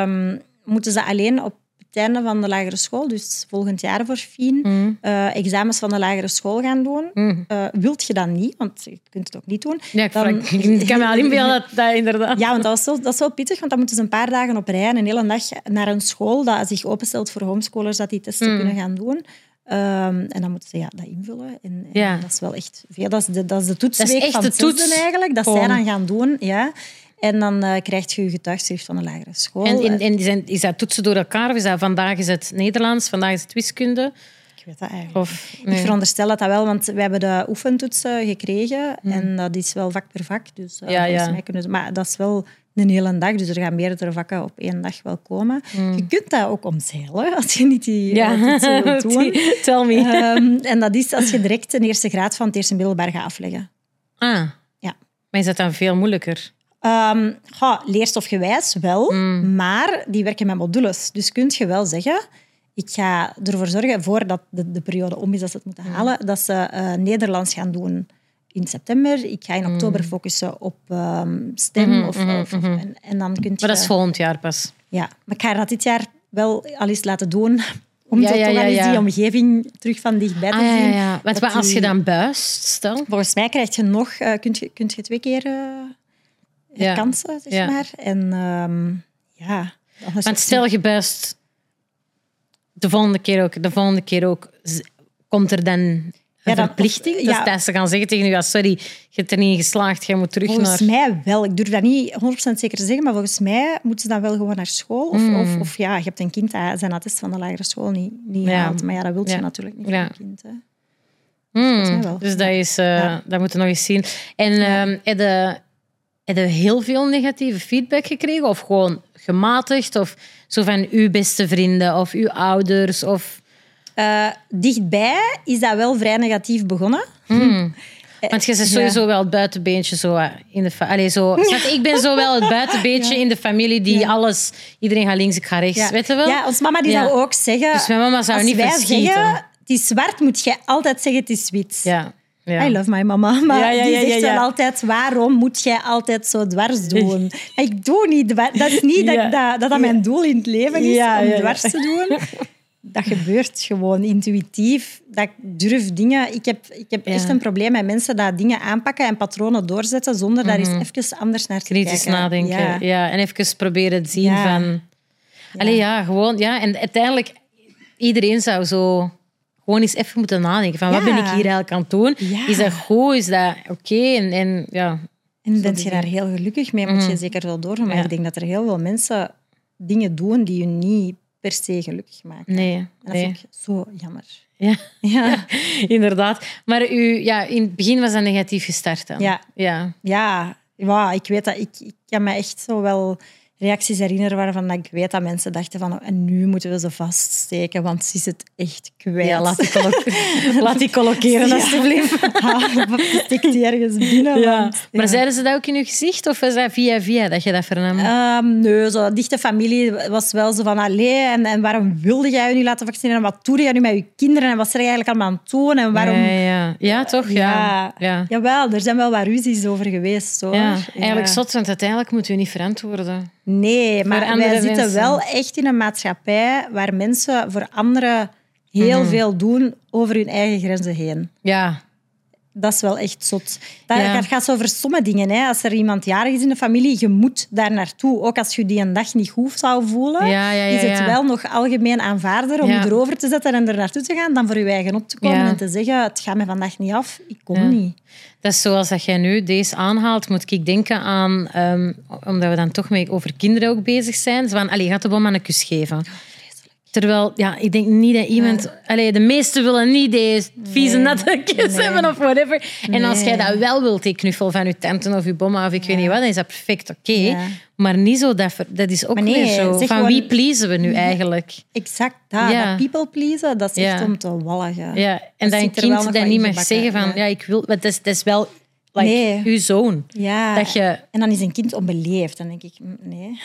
moeten ze alleen op het einde van de lagere school, dus volgend jaar voor Fien, examens van de lagere school gaan doen. Wilt je dat niet, want je kunt het ook niet doen. Ja, ik kan me al inbeelden dat inderdaad... Ja, want dat is zo pittig, want dan moeten ze een paar dagen op rij en een hele dag naar een school dat zich openstelt voor homeschoolers, dat die testen kunnen gaan doen. En dan moeten ze dat invullen. En dat is wel echt veel. Dat is de toetsweek van het zesde eigenlijk, dat zij dan gaan doen. Ja. En dan krijg je getuigschrift van de lagere school. En is dat toetsen door elkaar? Of is dat vandaag is het Nederlands, vandaag is het wiskunde? Ik weet dat eigenlijk. Ik veronderstel dat wel, want we hebben de oefentoetsen gekregen. En dat is wel vak per vak. Dus volgens mij kunnen maar dat is wel een hele dag. Dus er gaan meerdere vakken op 1 dag wel komen. Je kunt dat ook omzeilen, als je niet die toetsen wilt doen. Tell me. En dat is als je direct een eerste graad van het eerste middelbaar gaat afleggen. Ja. Maar is dat dan veel moeilijker? Leerstofgewijs wel, maar die werken met modules. Dus kun je wel zeggen, ik ga ervoor zorgen, voordat de periode om is dat ze het moeten halen, dat ze Nederlands gaan doen in september. Ik ga in oktober focussen op STEM. En dan kun je... Maar dat is volgend jaar pas. Ja, maar ik ga dat dit jaar wel al eens laten doen, om toch al eens die omgeving terug van dichtbij te zien. Ja. Wat als je dan buist, stel? Volgens mij krijg je nog... Kun je 2 keer... kansen, zeg maar. En Want stel je buist de volgende keer ook, komt er dan een verplichting? Dat ze gaan zeggen tegen je, sorry, je hebt er niet geslaagd, je moet terug volgens mij wel. Ik durf dat niet 100% zeker te zeggen, maar volgens mij moeten ze dan wel gewoon naar school. Of je hebt een kind dat zijn attest van de lagere school niet haalt. Maar dat wil je natuurlijk niet voor een kind. Hè. Wel. Dus dat moeten we nog eens zien. En heb je heel veel negatieve feedback gekregen? Of gewoon gematigd? Of zo van uw beste vrienden of uw ouders? Of... dichtbij is dat wel vrij negatief begonnen. Want je bent sowieso wel het buitenbeentje zo in de ik ben zo wel het buitenbeentje in de familie die iedereen gaat links, ik ga rechts. Weet je wel? Ja, ons mama die zou ook zeggen... Dus mijn mama zou niet verschieten. Zeggen, het is zwart, moet jij altijd zeggen het is wit. Ja. I love my mama. Maar die zegt wel altijd, waarom moet jij altijd zo dwars doen? Ik doe niet dwars. Dat is niet dat mijn doel in het leven is, om dwars te doen. Dat gebeurt gewoon intuïtief. Dat ik durf dingen... Ik heb echt een probleem met mensen die dingen aanpakken en patronen doorzetten zonder daar eens even anders naar te kijken. Kritisch nadenken. Ja. En even proberen te zien van... gewoon... Ja. En uiteindelijk, iedereen zou zo... Gewoon eens even moeten nadenken van wat ben ik hier eigenlijk aan het doen? Ja. Is dat goed? Is dat oké? En ben je daar heel gelukkig mee? Moet je zeker wel doorgaan. Maar ik denk dat er heel veel mensen dingen doen die je niet per se gelukkig maken. Nee. En dat vind ik zo jammer. Ja, inderdaad. Maar in het begin was dat negatief gestart dan? Ja, ik weet dat. Ik kan me echt zo wel... reacties herinneren waarvan ik weet dat mensen dachten van en nu moeten we ze vaststeken, want ze is het echt kwijt. Ja, laat die colloceren, alsjeblieft. Stik die ergens binnen. Ja. Maar zeiden ze dat ook in je gezicht of was dat via dat je dat vernam? Nee, zo dichte familie was wel zo van allee, en waarom wilde jij je niet laten vaccineren? En wat doe jij nu met je kinderen? En wat zijn je eigenlijk allemaal aan het doen? En waarom... Ja, toch? Ja. Jawel, er zijn wel wat ruzies over geweest. Hoor. Ja, eigenlijk zot, want uiteindelijk moeten we niet verantwoorden. Nee, maar wij zitten wel echt in een maatschappij waar mensen voor anderen heel veel doen over hun eigen grenzen heen. Ja. Dat is wel echt zot. Dat gaat over sommige dingen. Hè. Als er iemand jarig is in de familie, je moet daar naartoe. Ook als je die een dag niet goed zou voelen, is het wel nog algemeen aanvaarder om je erover te zetten en er naartoe te gaan, dan voor je eigen op te komen en te zeggen, het gaat me vandaag niet af, ik kom niet. Dat is zoals dat jij nu deze aanhaalt, moet ik denken aan, omdat we dan toch mee over kinderen ook bezig zijn, van, je gaat de bom aan een kus geven. Terwijl, ik denk niet dat iemand... de meesten willen niet deze vieze natte kus hebben of whatever. En als jij dat wel wilt, die knuffel van je tante of je bomma of ik weet niet wat, dan is dat perfect oké. Ja. Maar niet zo, dat is ook weer zo. Van gewoon, wie pleasen we nu eigenlijk? Exact dat. Dat people pleasen, dat is echt om te walgen. Ja. En dat een kind dat niet mag zeggen van, ik wil... Dat is wel... uw zoon. Ja. Dat je... En dan is een kind onbeleefd. Dan denk ik, nee.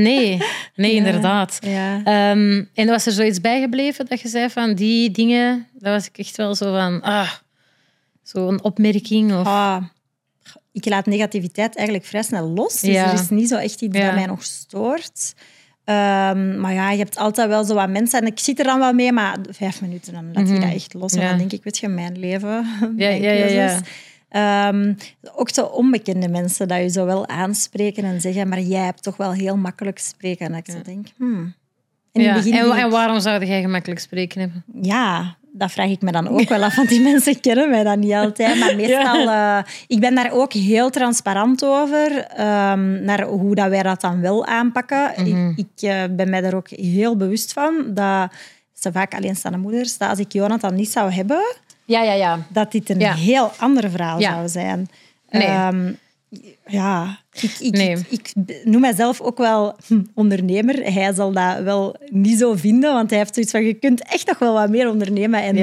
Nee, inderdaad. Ja. En was er zoiets bijgebleven dat je zei van die dingen... Dat was ik echt wel zo van... zo'n opmerking of... Ik laat negativiteit eigenlijk vrij snel los. Dus er is niet zo echt iets dat mij nog stoort. Maar je hebt altijd wel zo wat mensen... En ik zit er dan wel mee, maar 5 minuten, dan laat je dat echt los. En dan denk ik, weet je, mijn leven, mijn keuzes... ook zo onbekende mensen dat je zo wel aanspreken en zeggen, maar jij hebt toch wel heel makkelijk spreken. En ik zo denk, En waarom zou jij gemakkelijk spreken hebben? Ja, dat vraag ik me dan ook wel af, want die mensen kennen mij dan niet altijd. Maar meestal, ik ben daar ook heel transparant over, naar hoe dat wij dat dan wel aanpakken. Ik ben mij daar ook heel bewust van, dat ze vaak alleenstaande moeders, dat als ik Jonathan niet zou hebben, dat dit een heel ander verhaal zou zijn. Nee. Ik noem mijzelf ook wel ondernemer. Hij zal dat wel niet zo vinden, want hij heeft zoiets van, je kunt echt nog wel wat meer ondernemen en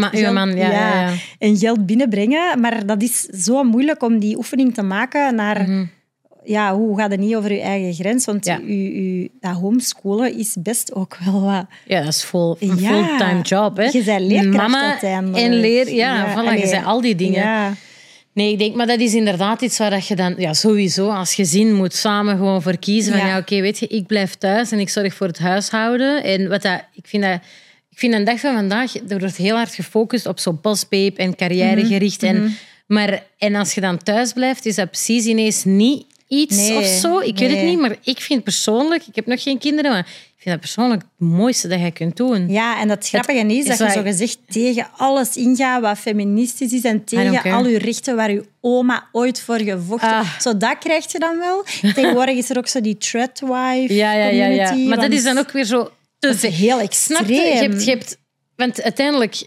en geld binnenbrengen. Maar dat is zo moeilijk om die oefening te maken naar... hoe gaat het niet over je eigen grens? Want dat homeschoolen is best ook wel wat... Ja, dat is een fulltime job. Hè? Je bent leerkracht Mama uiteindelijk. En je bent al die dingen. Ja. Nee, ik denk, maar dat is inderdaad iets waar dat je dan... Ja, sowieso, als gezin moet samen gewoon voor kiezen van... oké, weet je, ik blijf thuis en ik zorg voor het huishouden. En ik vind een dag van vandaag... Er wordt heel hard gefocust op zo'n bossbabe en carrièregericht. En als je dan thuis blijft, is dat precies ineens niet iets of zo. Ik weet het niet, maar ik vind persoonlijk... Ik heb nog geen kinderen, maar... Ik vind dat persoonlijk het mooiste dat je kunt doen. Ja, en het grappige is dat je zogezegd tegen alles ingaat wat feministisch is en tegen al je rechten waar je oma ooit voor gevochten. Zo, dat krijg je dan wel. Tegenwoordig is er ook zo die threadwife community. Maar dat is dan ook weer zo... Dat is heel extreem. Snap je? Want uiteindelijk...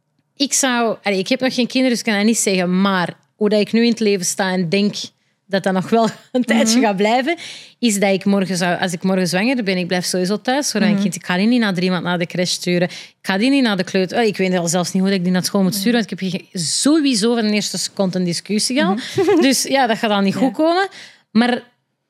Ik heb nog geen kinderen, dus ik kan dat niet zeggen. Maar hoe dat ik nu in het leven sta en denk... dat dat nog wel een tijdje gaat blijven, is dat ik als ik morgen zwanger ben, ik blijf sowieso thuis voor mijn kind. Ik ga die niet na 3 maanden naar de crash sturen. Ik ga die niet naar de kleuter... Ik weet zelfs niet hoe ik die naar school moet sturen, want ik heb sowieso van de eerste seconde een discussie gehad. Dus dat gaat dan niet goed komen. Maar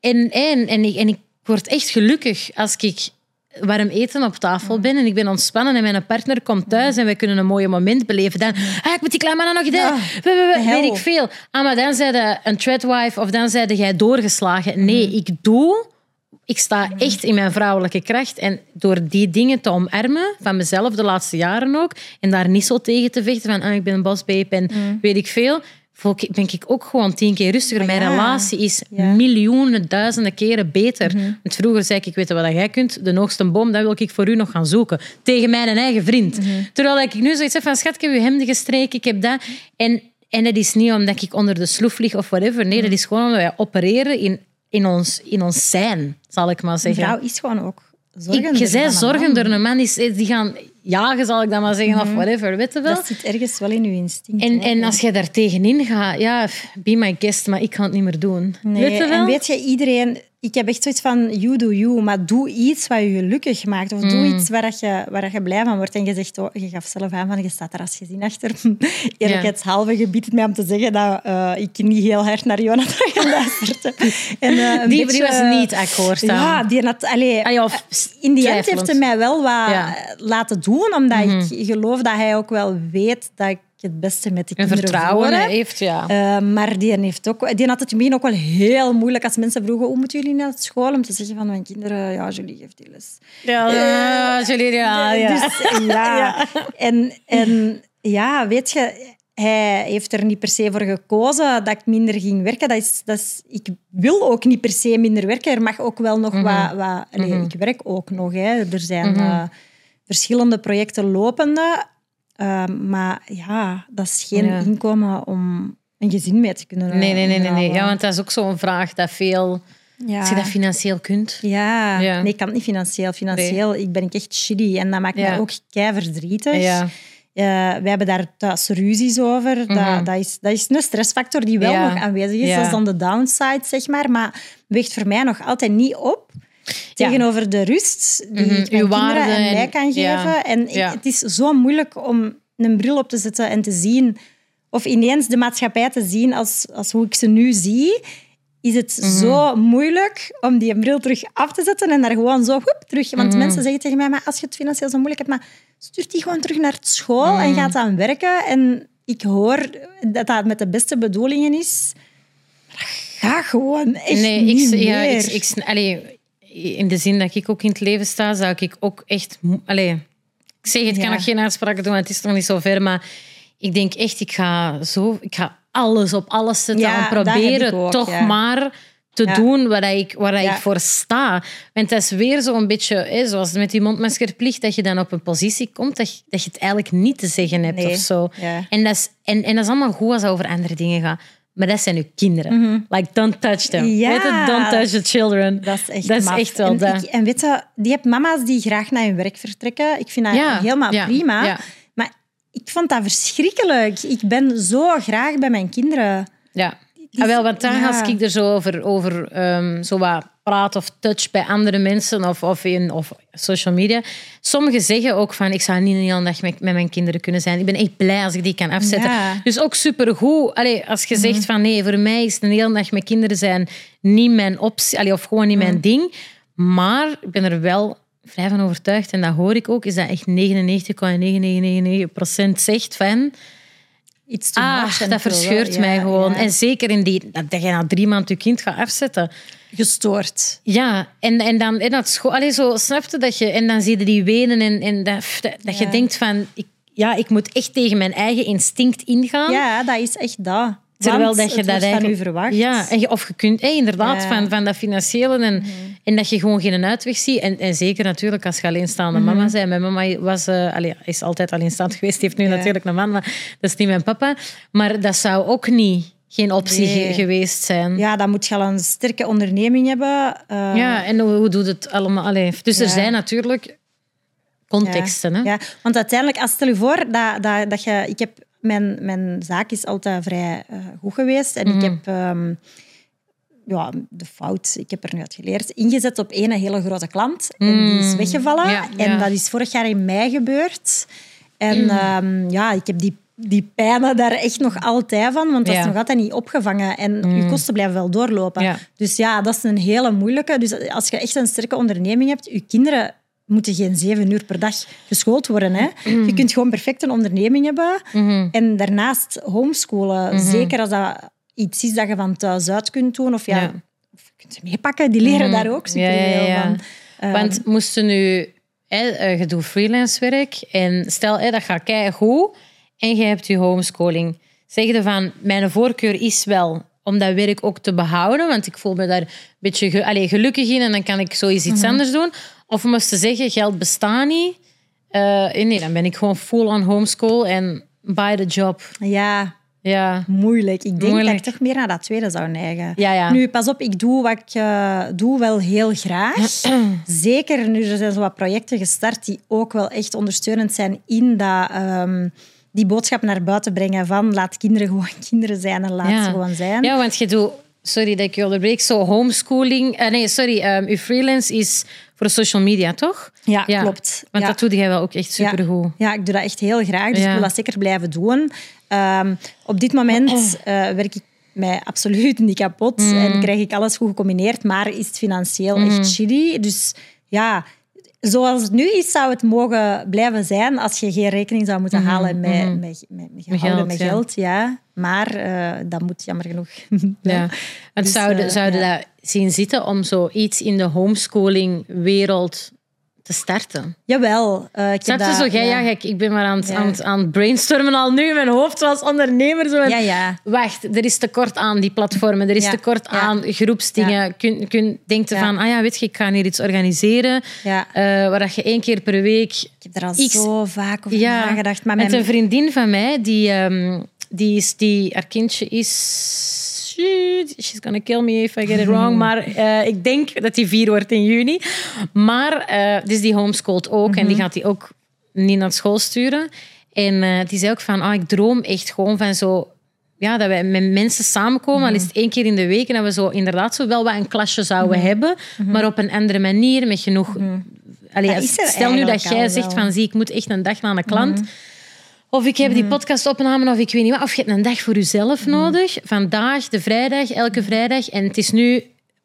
ik word echt gelukkig als ik warm eten op tafel ben en ik ben ontspannen en mijn partner komt thuis en wij kunnen een mooi moment beleven. Dan, ik moet die kleine nog weet ik veel. Maar dan zei je een threadwife of dan zei jij doorgeslagen. Nee, ik sta echt in mijn vrouwelijke kracht en door die dingen te omarmen, van mezelf de laatste jaren ook, en daar niet zo tegen te vechten van ik ben een bossbabe en weet ik veel, ben ik ook gewoon 10 keer rustiger. Mijn relatie is miljoenen, duizenden keren beter. Want vroeger zei ik, weet je wat jij kunt? De hoogste boom, dat wil ik voor u nog gaan zoeken. Tegen mijn eigen vriend. Terwijl ik nu zoiets heb van, schat, ik heb je hemden gestreken, ik heb dat. En dat is niet omdat ik onder de sloef lig of whatever. Nee, dat is gewoon omdat wij opereren in ons zijn, zal ik maar zeggen. Een vrouw is gewoon ook zorgen. Je zei zorgen door een man, die gaan jagen, zal ik dan maar zeggen, of whatever, weet je wel. Dat zit ergens wel in je instinct. En als je daar tegenin gaat, be my guest, maar ik kan het niet meer doen. Nee, weet je wel? En weet je, iedereen... Ik heb echt zoiets van, you do you, maar doe iets wat je gelukkig maakt. Of doe iets waar je blij van wordt. En je zegt, je gaf zelf aan van, je staat er als gezin achter. Eerlijkheidshalve gebiedt het mij om te zeggen dat ik niet heel hard naar Jonathan geluisterd heb. En, die was niet akkoord aan. Ja, die had... in die end heeft hij mij wel wat laten doen, omdat ik geloof dat hij ook wel weet dat ik het beste met die kinderen vertrouwen heeft, maar die had het in het begin ook wel heel moeilijk als mensen vroegen, hoe moeten jullie naar school? Om te zeggen van, mijn kinderen, Julie geeft die les. Julie, Dus, weet je, hij heeft er niet per se voor gekozen dat ik minder ging werken. Ik wil ook niet per se minder werken. Er mag ook wel nog wat... ik werk ook nog. Hè. Er zijn verschillende projecten lopende. Maar dat is geen inkomen om een gezin mee te kunnen Nee. Ja, want dat is ook zo'n vraag dat veel... Als je dat financieel kunt. Ja. Nee, ik kan het niet financieel. Financieel ben ik echt shitty. En dat maakt mij ook keiverdrietig. Ja. Wij hebben daar thuis ruzies over. Dat is een stressfactor die wel nog aanwezig is. Dat is dan de downside, zeg maar. Maar weegt voor mij nog altijd niet op tegenover de rust die ik mijn kinderen en mij kan geven. En het is zo moeilijk om een bril op te zetten en te zien... Of ineens de maatschappij te zien als hoe ik ze nu zie... Is het zo moeilijk om die bril terug af te zetten en daar gewoon zo terug... Want mensen zeggen tegen mij, maar als je het financieel zo moeilijk hebt... maar stuur die gewoon terug naar school en gaat aan werken. En ik hoor dat dat met de beste bedoelingen is. Ga gewoon echt niet meer. In de zin dat ik ook in het leven sta, zou ik ook echt... ik zeg, het kan nog geen uitspraken doen, want het is nog niet zo ver, maar ik denk echt, ik ga alles op alles zetten en proberen toch maar te doen waar ik voor sta. Want het is weer zo'n beetje, zoals met die mondmaskerplicht, dat je dan op een positie komt dat je het eigenlijk niet te zeggen hebt of zo. Ja. En dat is allemaal goed als het over andere dingen gaat. Maar dat zijn uw kinderen. Like, don't touch them. Ja. Weet je, don't touch the children. Dat is echt wel dat. En weet je, die hebt mama's die graag naar hun werk vertrekken. Ik vind dat helemaal prima. Ja. Maar ik vond dat verschrikkelijk. Ik ben zo graag bij mijn kinderen. Ja. Want dan als ik er zo over zo wat praat of touch bij andere mensen of social media. Sommigen zeggen ook van, ik zou niet een hele dag met mijn kinderen kunnen zijn. Ik ben echt blij als ik die kan afzetten. Ja. Dus ook supergoed. Als je zegt van, nee, voor mij is een hele dag met kinderen zijn niet mijn optie, of gewoon niet mijn ding. Maar ik ben er wel vrij van overtuigd, en dat hoor ik ook, is dat echt 99,9999% zegt van... dat verscheurt mij gewoon. Ja. En zeker dat je na 3 maanden je kind gaat afzetten. Gestoord. Ja, en dan in dat school... zo snapte dat je... En dan zie je die wenen en dat je denkt van... Ik moet echt tegen mijn eigen instinct ingaan. Ja, dat is echt dat. Terwijl dat je dat van u verwacht. Ja, of je kunt inderdaad van dat financiële en dat je gewoon geen uitweg ziet. En zeker natuurlijk als je alleenstaande mama bent. Mijn mama is altijd alleenstaand geweest. Die heeft nu natuurlijk een man, maar dat is niet mijn papa. Maar dat zou ook geen optie geweest zijn. Ja, dan moet je al een sterke onderneming hebben. Ja, en hoe doet het allemaal? Dus er zijn natuurlijk contexten. Hè? Ja, want uiteindelijk, stel je voor dat je... Ik heb... Mijn zaak is altijd vrij goed geweest. En ik heb de fout, ik heb er nu uit geleerd, ingezet op één hele grote klant. En die is weggevallen. Ja. En dat is vorig jaar in mei gebeurd. En ik heb die pijnen daar echt nog altijd van, want dat is nog altijd niet opgevangen. En je kosten blijven wel doorlopen. Ja. Dus ja, dat is een hele moeilijke. Dus als je echt een sterke onderneming hebt, je kinderen moeten geen 7 uur per dag geschoold worden. Hè? Je kunt gewoon perfect een onderneming hebben. En daarnaast homeschoolen. Zeker als dat iets is dat je van thuis uit kunt doen. Of je kunt ze meepakken. Die leren daar ook superveel van. Want moesten nu... je doet freelance werk. En stel, dat gaat keigoed. En je hebt je homeschooling. Zeg je van, mijn voorkeur is wel om dat werk ook te behouden. Want ik voel me daar een beetje gelukkig in. En dan kan ik zoiets iets anders doen. Of we moesten zeggen, geld bestaat niet. Nee, dan ben ik gewoon full on homeschool en buy the job. Ja, moeilijk. Ik denk dat ik toch meer naar dat tweede zou neigen. Ja. Nu, pas op, ik doe wat ik doe wel heel graag. Zeker nu, er zijn zo wat projecten gestart die ook wel echt ondersteunend zijn in dat... die boodschap naar buiten brengen van laat kinderen gewoon kinderen zijn en laat ze gewoon zijn. Ja, want je doet... Sorry dat ik je onderbreek. Zo homeschooling... uw freelance is voor social media, toch? Ja, klopt. Want dat doe jij wel ook echt supergoed. Ja, ik doe dat echt heel graag. Dus ik wil dat zeker blijven doen. Op dit moment werk ik mij absoluut niet kapot. En krijg ik alles goed gecombineerd. Maar is het financieel echt shitty. Dus ja... Zoals het nu is, zou het mogen blijven zijn als je geen rekening zou moeten halen met geld. Ja. Maar dat moet jammer genoeg. Want zouden dat zien zitten om zoiets in de homeschooling-wereld te starten? Jawel. Ik ben maar aan het brainstormen al nu in mijn hoofd zoals ondernemer. Zo. Wacht, er is tekort aan die platformen. Er is tekort aan groepsdingen. Denk van, weet je, ik ga hier iets organiseren. Waar dat je 1 keer per week... Ik heb er al zo vaak over nagedacht. Maar met een vriendin van mij, haar kindje is... She's gonna kill me if I get it wrong. Maar ik denk dat die 4 wordt in juni. Maar dus die homeschoolt ook. En die gaat die ook niet naar school sturen. En die zei ook van... ik droom echt gewoon van zo... Ja, dat wij met mensen samenkomen. Al is het 1 keer in de week. En dat we zo inderdaad zo wel wat een klasje zouden hebben. Maar op een andere manier. Met genoeg... Stel nu dat jij zegt van... ik moet echt een dag naar een klant... Of ik heb die podcast opgenomen, of ik weet niet wat. Of je hebt een dag voor jezelf nodig. Vandaag, de vrijdag, elke vrijdag. En het is nu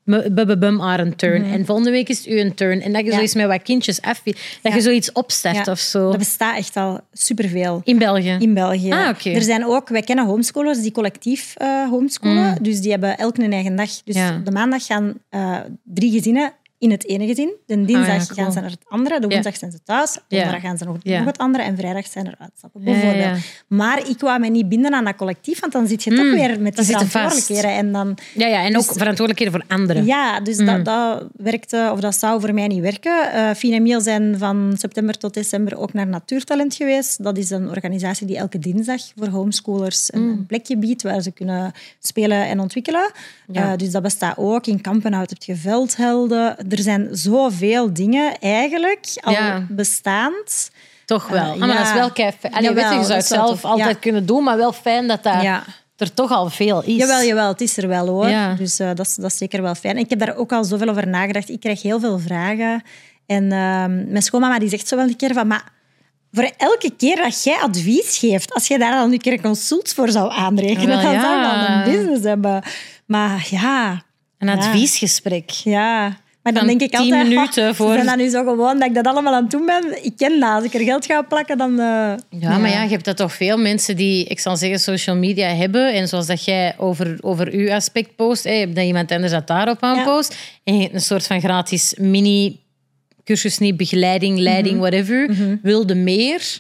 een turn. En volgende week is het uw turn. En dat je zoiets met wat kindjes dat je zoiets opstart of zo. Dat bestaat echt al superveel. In België? In België. Okay. Er zijn ook, wij kennen homeschoolers die collectief homeschoolen. Dus die hebben elk een eigen dag. Dus de maandag gaan 3 gezinnen in het ene gezin. De dinsdag cool. gaan ze naar het andere. De woensdag zijn ze thuis. Donderdag gaan ze nog het andere. En vrijdag zijn er uitstappen, bijvoorbeeld. Ja. Maar ik wou me niet binden aan dat collectief, want dan zit je toch weer met die verantwoordelijkheden. En dan, en ook verantwoordelijkheden voor anderen. Ja, dus dat werkte, of dat zou voor mij niet werken. Fien en Miel zijn van september tot december ook naar Natuurtalent geweest. Dat is een organisatie die elke dinsdag voor homeschoolers een plekje biedt waar ze kunnen spelen en ontwikkelen. Ja. Dus dat bestaat ook. In Kampenhout heb je veldhelden. Er zijn zoveel dingen eigenlijk al bestaand. Toch wel. Maar dat is wel kei fijn. Je zou het zelf altijd kunnen doen, maar wel fijn dat er toch al veel is. Jawel, het is er wel hoor. Ja. Dus dat is zeker wel fijn. En ik heb daar ook al zoveel over nagedacht. Ik krijg heel veel vragen. En mijn schoonmama die zegt zo wel een keer van... Maar voor elke keer dat jij advies geeft, als je daar dan een keer een consult voor zou aanrekenen, dan zou je al een business hebben. Maar een adviesgesprek. Ja. Maar dan denk ik 10 altijd, minuten voor... zijn dat nu zo gewoon dat ik dat allemaal aan het doen ben? Ik ken dat. Als ik er geld ga plakken, dan... Maar je hebt dat toch veel mensen die, ik zal zeggen, social media hebben. En zoals dat jij over uw aspect post, je hebt dat iemand anders dat daarop aan post. En je hebt een soort van gratis mini-cursus, niet begeleiding, leiding, whatever. Wilde meer...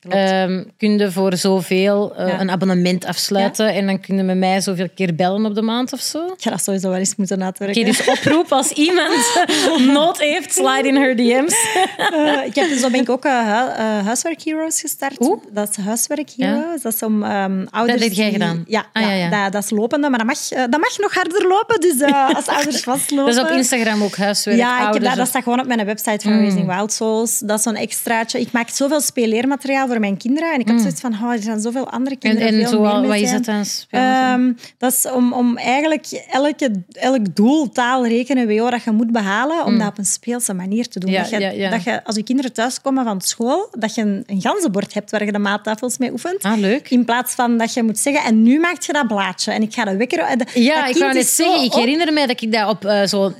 kun je voor zoveel een abonnement afsluiten en dan kun je met mij zoveel keer bellen op de maand of zo. Ik ga dat sowieso wel eens moeten uitwerken. Dus oproep als iemand nood heeft, slide in her DM's. Zo ben ik ook Huiswerk Heroes gestart. Dat is Huiswerk Heroes. Dat is om ouders... Dat heb jij gedaan? Dat is lopende, maar dat mag nog harder lopen. Dus als ouders vastlopen... Dat is op Instagram ook Huiswerk ouders. Dat staat gewoon op mijn website van Raising Wild Souls. Dat is zo'n extraatje. Ik maak zoveel speelleermateriaal voor mijn kinderen. En ik had zoiets van, er zijn zoveel andere kinderen. En veel meer wat is het dan? Dat is om eigenlijk elk doel, taal, rekenen, WO dat je moet behalen, om dat op een speelse manier te doen. Dat je, als je kinderen thuiskomen van school, dat je een ganzenbord hebt waar je de maattafels mee oefent. Leuk. In plaats van dat je moet zeggen, en nu maak je dat blaadje. En ik ga de wekker... ik wou net zeggen, ik herinner me dat ik dat op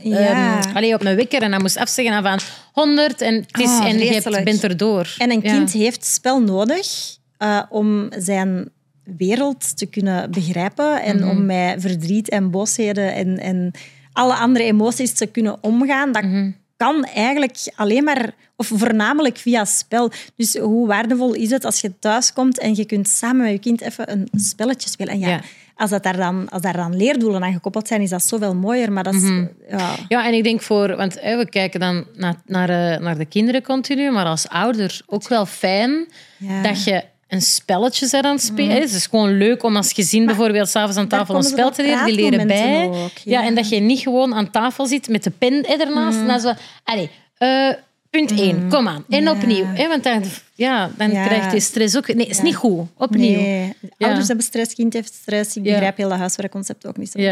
op mijn wekker en dan moest afzeggen van 100 en je bent erdoor. En een kind heeft spel nodig om zijn wereld te kunnen begrijpen en om met verdriet en boosheden en alle andere emoties te kunnen omgaan. Dat kan eigenlijk alleen maar, of voornamelijk via spel. Dus hoe waardevol is het als je thuis komt en je kunt samen met je kind even een spelletje spelen. En als daar dan leerdoelen aan gekoppeld zijn, is dat zoveel mooier. Maar dat is, en ik denk want we kijken dan naar de kinderen continu, maar als ouder ook wel fijn dat je een spelletje bent aan het spelen. Het is gewoon leuk om als gezin bijvoorbeeld s'avonds aan tafel een spel te leren. Die leren bij. Ook, en dat je niet gewoon aan tafel zit met de pen ernaast. En dan zo... punt 1, kom aan. En opnieuw. Want dan krijg je stress ook... Nee, is niet goed. Opnieuw. Nee. Ouders hebben stress, kind heeft stress. Ik begrijp heel dat huiswerkconcept ook niet zo.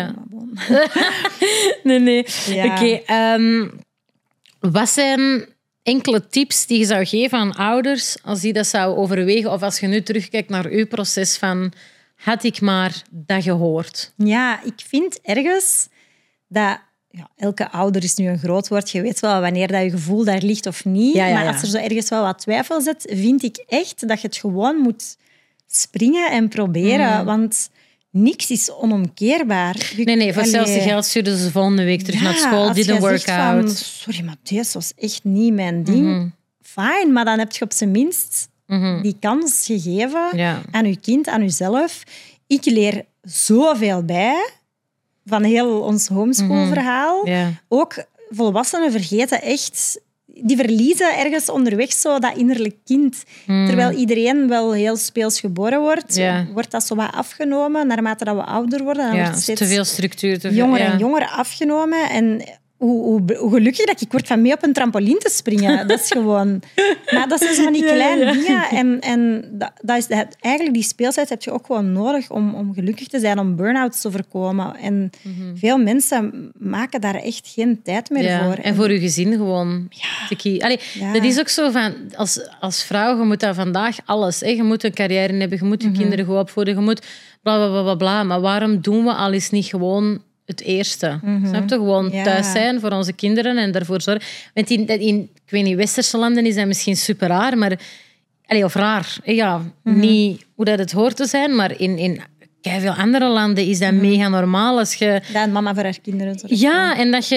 Nee. Ja. Oké. Wat zijn enkele tips die je zou geven aan ouders als die dat zou overwegen? Of als je nu terugkijkt naar uw proces van... Had ik maar dat gehoord? Ja, ik vind ergens dat... elke ouder is nu een groot woord. Je weet wel wanneer dat je gevoel daar ligt of niet. Maar als er zo ergens wel wat twijfel zit, vind ik echt dat je het gewoon moet springen en proberen. Want niks is onomkeerbaar. Nee, voor hetzelfde geld stuurden ze volgende week terug naar school. Didn't work out. Sorry, maar deze was echt niet mijn ding. Fijn, maar dan heb je op zijn minst die kans gegeven aan je kind, aan jezelf. Ik leer zoveel bij... van heel ons homeschoolverhaal. Ook volwassenen vergeten echt... Die verliezen ergens onderweg zo dat innerlijk kind. Terwijl iedereen wel heel speels geboren wordt, wordt dat zo wat afgenomen. Naarmate dat we ouder worden, dan wordt het steeds te veel structuur. Jonger en jonger afgenomen. En hoe gelukkig dat ik word van mee op een trampoline te springen. Dat is gewoon... Maar dat zijn zo van die kleine dingen. En dat is eigenlijk die speelsheid heb je ook gewoon nodig om gelukkig te zijn, om burn-outs te voorkomen. En veel mensen maken daar echt geen tijd meer voor. En voor je gezin gewoon te kiezen. Dat is ook zo van... Als vrouw, je moet daar vandaag alles. Je moet een carrière hebben, je moet je kinderen goed opvoeden, je moet bla, bla, bla, bla, bla. Maar waarom doen we al eens niet gewoon... het eerste. Snap je? Gewoon thuis zijn voor onze kinderen en daarvoor zorgen. Want in ik weet niet, westerse landen is dat misschien super raar, maar... of raar. Niet hoe dat het hoort te zijn, maar in Ja. veel andere landen is dat mega normaal. Als je... Dat een mama voor haar kinderen zorgt. Ja, en dat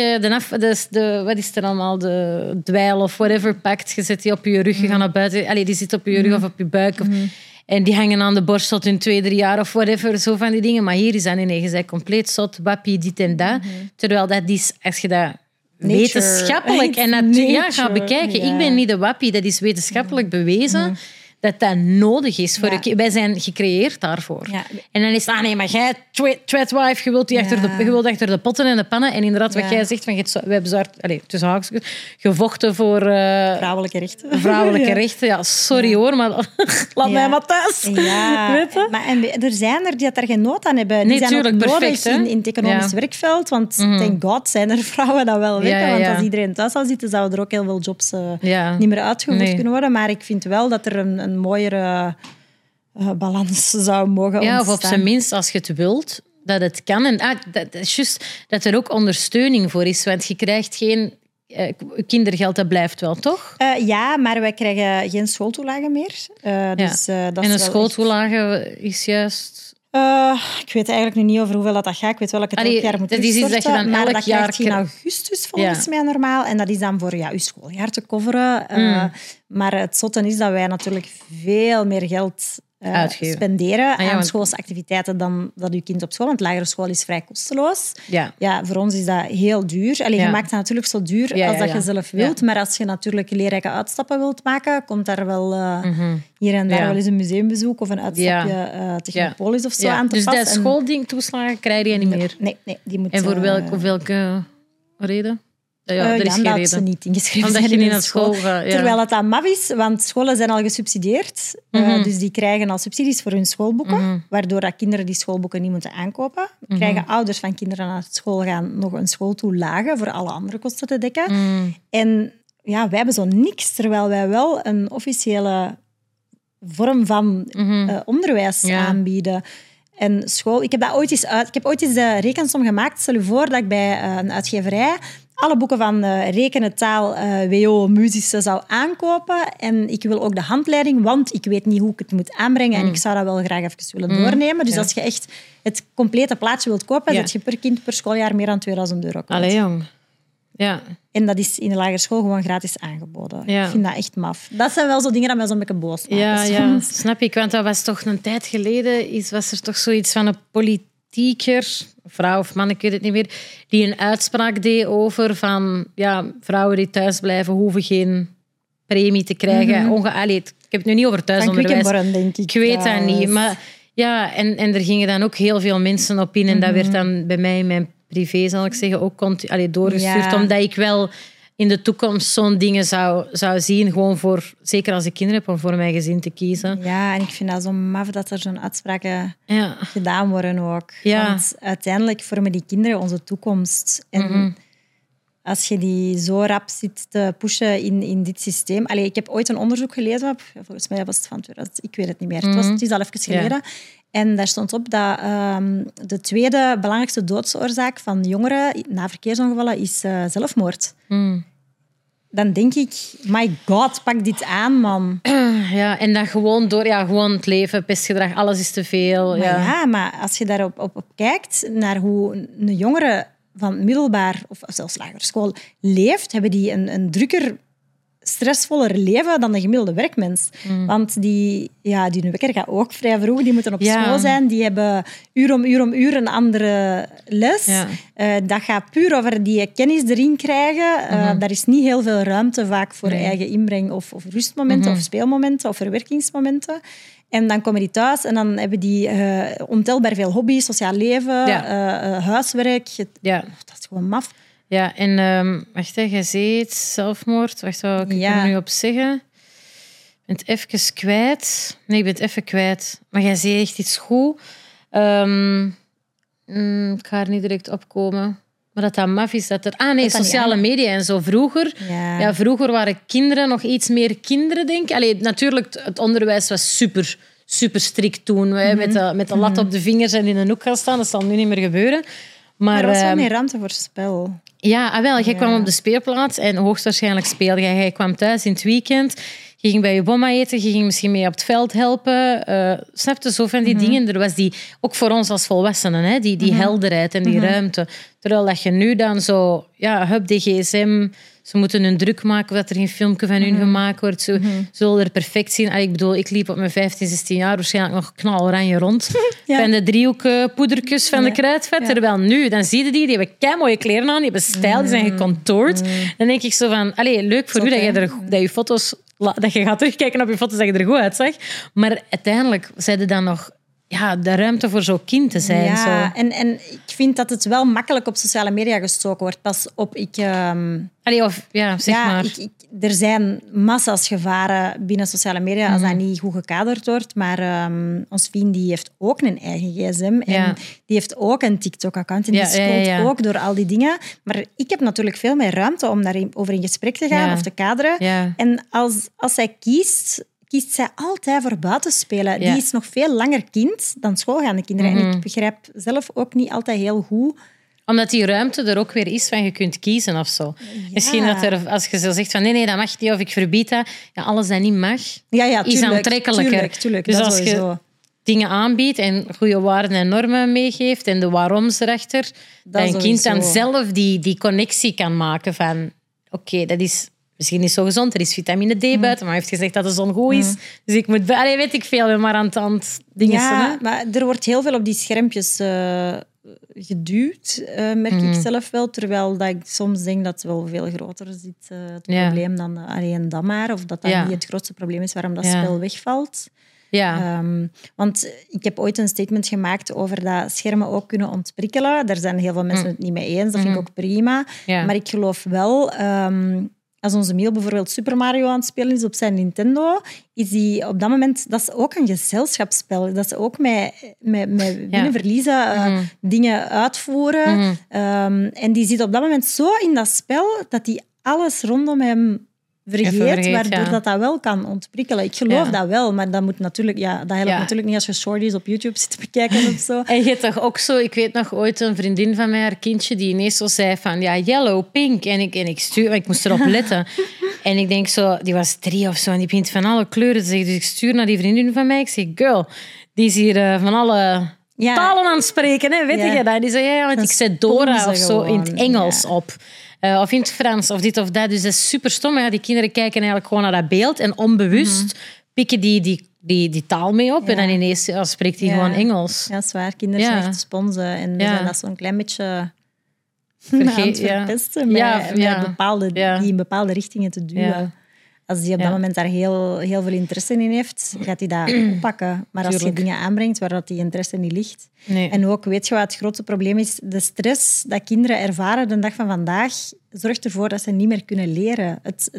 je wat is er allemaal, de dweil of whatever pakt. Je zet die op je rug, je gaat naar buiten. Allee, die zit op je rug of op je buik. En die hangen aan de borst tot hun 2-3 jaar of whatever. Zo van die dingen. Maar hier is dat nee, je bent compleet zot, wappie, dit en dat. Terwijl dat is, als je dat wetenschappelijk en gaat bekijken. Ik ben niet de wappie, dat is wetenschappelijk bewezen. Dat nodig is. Wij zijn gecreëerd daarvoor. Ja. En dan is het, nee, maar jij, tredwife, je wilt achter de potten en de pannen. En inderdaad, wat jij zegt, we hebben gevochten voor... vrouwelijke rechten. Vrouwelijke rechten, ja, sorry hoor, maar laat mij maar thuis. Ja, maar er zijn er die daar geen nood aan hebben. Die zijn ook nodig in het economisch werkveld. Want thank God zijn er vrouwen dat wel weten. Want als iedereen thuis zou zitten, zouden er ook heel veel jobs niet meer uitgevoerd kunnen worden. Maar ik vind wel dat er een mooiere balans zou mogen ontstaan. Of op zijn minst, als je het wilt, dat het kan. En dat is juist dat er ook ondersteuning voor is. Want je krijgt geen kindergeld, dat blijft wel, toch? Ja, maar wij krijgen geen schooltoelage meer. Dus, dat en een schooltoelage is juist... ik weet eigenlijk nu niet over hoeveel dat gaat. Ik weet wel dat ik het elk jaar moet terugstorten. Maar dat krijg je in augustus volgens mij normaal. En dat is dan voor je schooljaar te coveren. Maar het zotte is dat wij natuurlijk veel meer geld spenderen aan schoolse activiteiten dan dat uw kind op school. Want lagere school is vrij kosteloos. Ja, voor ons is dat heel duur. Je maakt het natuurlijk zo duur als dat je zelf wilt. Maar als je natuurlijk leerrijke uitstappen wilt maken, komt daar wel hier en daar wel eens een museumbezoek of een uitstapje Technopolis of zo aan te passen. Dus dat schooldingtoeslagen krijg je niet meer? Nee, die moet... En voor welke reden? Er is geen dat reden. ze niet ingeschreven Omdat zijn je niet in naar school gaat. Ja. Terwijl het aan maf is, want scholen zijn al gesubsidieerd. Dus die krijgen al subsidies voor hun schoolboeken, waardoor dat kinderen die schoolboeken niet moeten aankopen. Krijgen ouders van kinderen naar school gaan nog een schooltoelage voor alle andere kosten te dekken. En wij hebben zo niks, terwijl wij wel een officiële vorm van onderwijs aanbieden. En school, ik heb ooit eens de rekensom gemaakt. Stel je voor dat ik bij een uitgeverij alle boeken van rekenen, taal, WO, musische zou aankopen. En ik wil ook de handleiding, want ik weet niet hoe ik het moet aanbrengen. En ik zou dat wel graag even willen doornemen. Dus als je echt het complete plaatje wilt kopen, zet je per kind per schooljaar meer dan €2000 kwijt. Allee, jong. Ja. En dat is in de lagere school gewoon gratis aangeboden. Ja. Ik vind dat echt maf. Dat zijn wel zo dingen dat mij zo'n beetje boos maken. Ja, snap ik. Want dat was toch een tijd geleden, was er toch zoiets van een politieker, vrouw of man, ik weet het niet meer, die een uitspraak deed over van vrouwen die thuis blijven hoeven geen premie te krijgen. Ik heb het nu niet over thuisonderwijs. Denk ik. Ik weet dat niet. Maar ja, en er gingen dan ook heel veel mensen op in. En dat werd dan bij mij in mijn privé, zal ik zeggen, ook doorgestuurd. Omdat ik wel in de toekomst zo'n dingen zou zien. Gewoon voor, zeker als ik kinderen heb, om voor mijn gezin te kiezen. Ja, en ik vind dat zo maf dat er zo'n uitspraken gedaan worden ook. Ja. Want uiteindelijk vormen die kinderen onze toekomst. En als je die zo rap zit te pushen in dit systeem... ik heb ooit een onderzoek gelezen. Volgens mij was het van 2000, ik weet het niet meer. Het is al even geleden. Ja. En daar stond op dat de tweede belangrijkste doodsoorzaak van jongeren na verkeersongevallen is zelfmoord. Dan denk ik, my god, pak dit aan, man. Ja, en dan gewoon gewoon het leven, pestgedrag, alles is te veel. Maar als je daarop op kijkt, naar hoe een jongere van middelbaar of zelfs lagere school leeft, hebben die een drukker, stressvoller leven dan de gemiddelde werkmens. Want die wekker gaat ook vrij vroeg. Die moeten op school zijn. Die hebben uur om uur een andere les. Ja. Dat gaat puur over die kennis erin krijgen. Daar is niet heel veel ruimte vaak voor eigen inbreng of rustmomenten of speelmomenten of verwerkingsmomenten. En dan komen die thuis en dan hebben die ontelbaar veel hobby's, sociaal leven, huiswerk. Dat is gewoon maf. Ja, en wacht, jij zei het, zelfmoord. Wacht, wat kan ik er nu op zeggen? Ik ben het even kwijt. Nee, ik ben het even kwijt. Maar jij zei echt iets goed. Ik ga er niet direct opkomen. Maar dat maf is dat er... sociale media en zo. Vroeger waren kinderen nog iets meer kinderen, denk ik. Natuurlijk, het onderwijs was super, super strikt toen. Met de lat op de vingers en in een hoek gaan staan. Dat zal nu niet meer gebeuren. Maar er was wel meer ruimte voor spel. Ja, jij kwam op de speelplaats en hoogstwaarschijnlijk speelde jij. Jij kwam thuis in het weekend. Je ging bij je bomma eten, je ging misschien mee op het veld helpen. Snap je, zo van die dingen. Er was die, ook voor ons als volwassenen, hè, die helderheid en die ruimte. Terwijl dat je nu dan zo, hup, de gsm... Ze moeten hun druk maken dat er geen filmpje van hun gemaakt wordt. Ze zullen er perfect zien. Ik bedoel, ik liep op mijn 15, 16 jaar waarschijnlijk nog knaloranje rond. Van de driehoek poedertjes van de kruidvet. Terwijl nu, dan zie je die hebben keimooie kleren aan, die hebben stijl, die zijn gecontoured. Dan denk ik zo van, leuk voor u dat je foto's... Dat je gaat terugkijken op je foto's dat je er goed uitzag. Maar uiteindelijk zijn er dan nog... de ruimte voor zo'n kind te zijn. Ja, zo. En ik vind dat het wel makkelijk op sociale media gestoken wordt. Pas op, zeg maar. Er zijn massa's gevaren binnen sociale media als dat niet goed gekaderd wordt. Maar ons vriend die heeft ook een eigen gsm. En die heeft ook een TikTok-account. En die scrolt ook door al die dingen. Maar ik heb natuurlijk veel meer ruimte om daarover in gesprek te gaan of te kaderen. Ja. En als zij kiest zij altijd voor buitenspelen. Die is nog veel langer kind dan schoolgaande kinderen. En ik begrijp zelf ook niet altijd heel goed... Omdat die ruimte er ook weer is van je kunt kiezen of zo. Ja. Misschien dat er, als je zo zegt van nee, dat mag niet of ik verbied dat. Ja, alles dat niet mag, is aantrekkelijker. Tuurlijk, dus als je dingen aanbiedt en goede waarden en normen meegeeft en de waaroms erachter, dat een kind dan zelf die connectie kan maken van oké, dat is... Misschien niet zo gezond, er is vitamine D buiten, maar hij heeft gezegd dat de zon goed is. Dus ik moet... weet ik veel, maar aan het dingen. Ja, maar er wordt heel veel op die schermpjes geduwd, merk ik zelf wel. Terwijl dat ik soms denk dat het wel veel groter zit, het probleem, dan alleen dat maar. Of dat niet het grootste probleem is waarom dat spel wegvalt. Ja. Want ik heb ooit een statement gemaakt over dat schermen ook kunnen ontprikkelen. Daar zijn heel veel mensen het niet mee eens. Dat vind ik ook prima. Ja. Maar ik geloof wel... Als onze Miel bijvoorbeeld Super Mario aan het spelen is op zijn Nintendo, is die op dat moment... Dat is ook een gezelschapsspel. Dat is ook met winnen, verliezen, dingen uitvoeren. En die zit op dat moment zo in dat spel dat hij alles rondom hem vergeet, waardoor dat wel kan ontprikkelen. Ik geloof dat wel, maar dat moet natuurlijk... Ja, dat helpt natuurlijk niet als je shorties op YouTube zit te bekijken of zo. En je hebt toch ook zo... Ik weet nog ooit een vriendin van mij, haar kindje, die ineens zo zei van yellow, pink. En ik moest erop letten. En ik denk zo... Die was 3 of zo en die begint van alle kleuren te zeggen. Dus ik stuur naar die vriendin van mij. Ik zeg, girl, die is hier van alle... talen aan het spreken, hè? Weet je dat? Die zei, want ik zet Dora of zo in het Engels op. Of in het Frans, of dit of dat. Dus dat is super stom. Ja, die kinderen kijken eigenlijk gewoon naar dat beeld en onbewust pikken die taal mee op. En dan ineens spreekt hij gewoon Engels. Ja, dat is waar. Kinderen zijn echt sponsen. En we zijn dat zo'n klein beetje aan het verpesten met bepaalde, die in bepaalde richtingen te duwen. Ja. Als hij op dat moment daar heel veel interesse in heeft, gaat hij dat oppakken. Maar als je dingen aanbrengt waar dat die interesse niet ligt... Nee. En ook, weet je wat het grootste probleem is? De stress dat kinderen ervaren de dag van vandaag zorgt ervoor dat ze niet meer kunnen leren.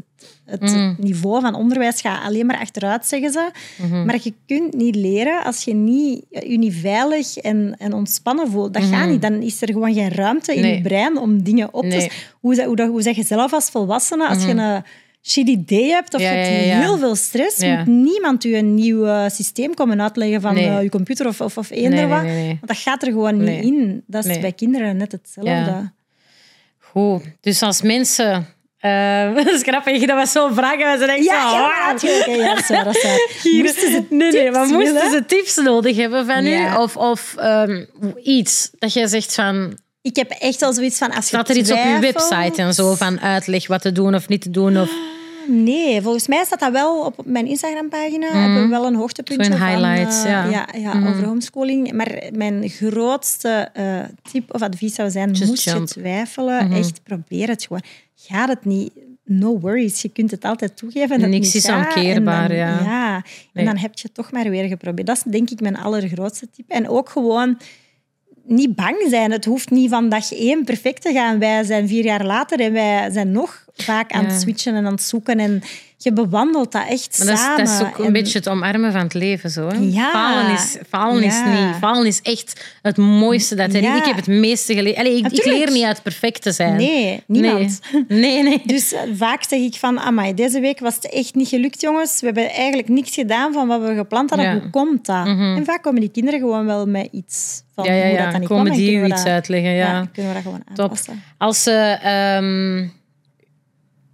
Het niveau van onderwijs gaat alleen maar achteruit, zeggen ze. Maar je kunt niet leren als je niet veilig en ontspannen voelt. Dat gaat niet. Dan is er gewoon geen ruimte in je brein om dingen op te... Hoe zeg je zelf als volwassene, als je een shit idee hebt of je hebt heel veel stress, moet niemand je een nieuw systeem komen uitleggen van je computer of eender wat. Want dat gaat er gewoon niet in. Dat is bij kinderen net hetzelfde. Ja. Goed. Dus als mensen... dat is grappig, dat was zo'n vraag en ze denken moesten ze tips nodig hebben van u? Of iets dat jij zegt van... Ik heb echt al zoiets van... Staat er iets op je website en zo van uitleg wat te doen of niet te doen? Of... Nee, volgens mij staat dat wel op mijn Instagram-pagina. Hebben we wel een hoogtepuntje van highlights, over homeschooling. Maar mijn grootste tip of advies zou zijn, moest je twijfelen, echt probeer het gewoon. Gaat het niet, no worries. Je kunt het altijd toegeven. Dat niks is omkeerbaar, en dan heb je het toch maar weer geprobeerd. Dat is denk ik mijn allergrootste tip. En ook gewoon... niet bang zijn. Het hoeft niet van dag 1 perfect te gaan. Wij zijn 4 jaar later en wij zijn nog vaak aan het switchen en aan het zoeken. En je bewandelt dat echt maar samen. Dat is ook een beetje het omarmen van het leven. Zo, hè? Ja. Falen is echt het mooiste dat er is. Ik heb het meeste geleerd. Ik leer niet uit perfect te zijn. Nee, niemand. Nee. Dus vaak zeg ik van, amai, deze week was het echt niet gelukt, jongens. We hebben eigenlijk niks gedaan van wat we gepland hadden. Hoe komt dat? En vaak komen die kinderen gewoon wel met iets van hoe dat dan niet komen kwam. Die u iets uitleggen. Ja. Kunnen we dat gewoon aanpassen. Top. Als ze...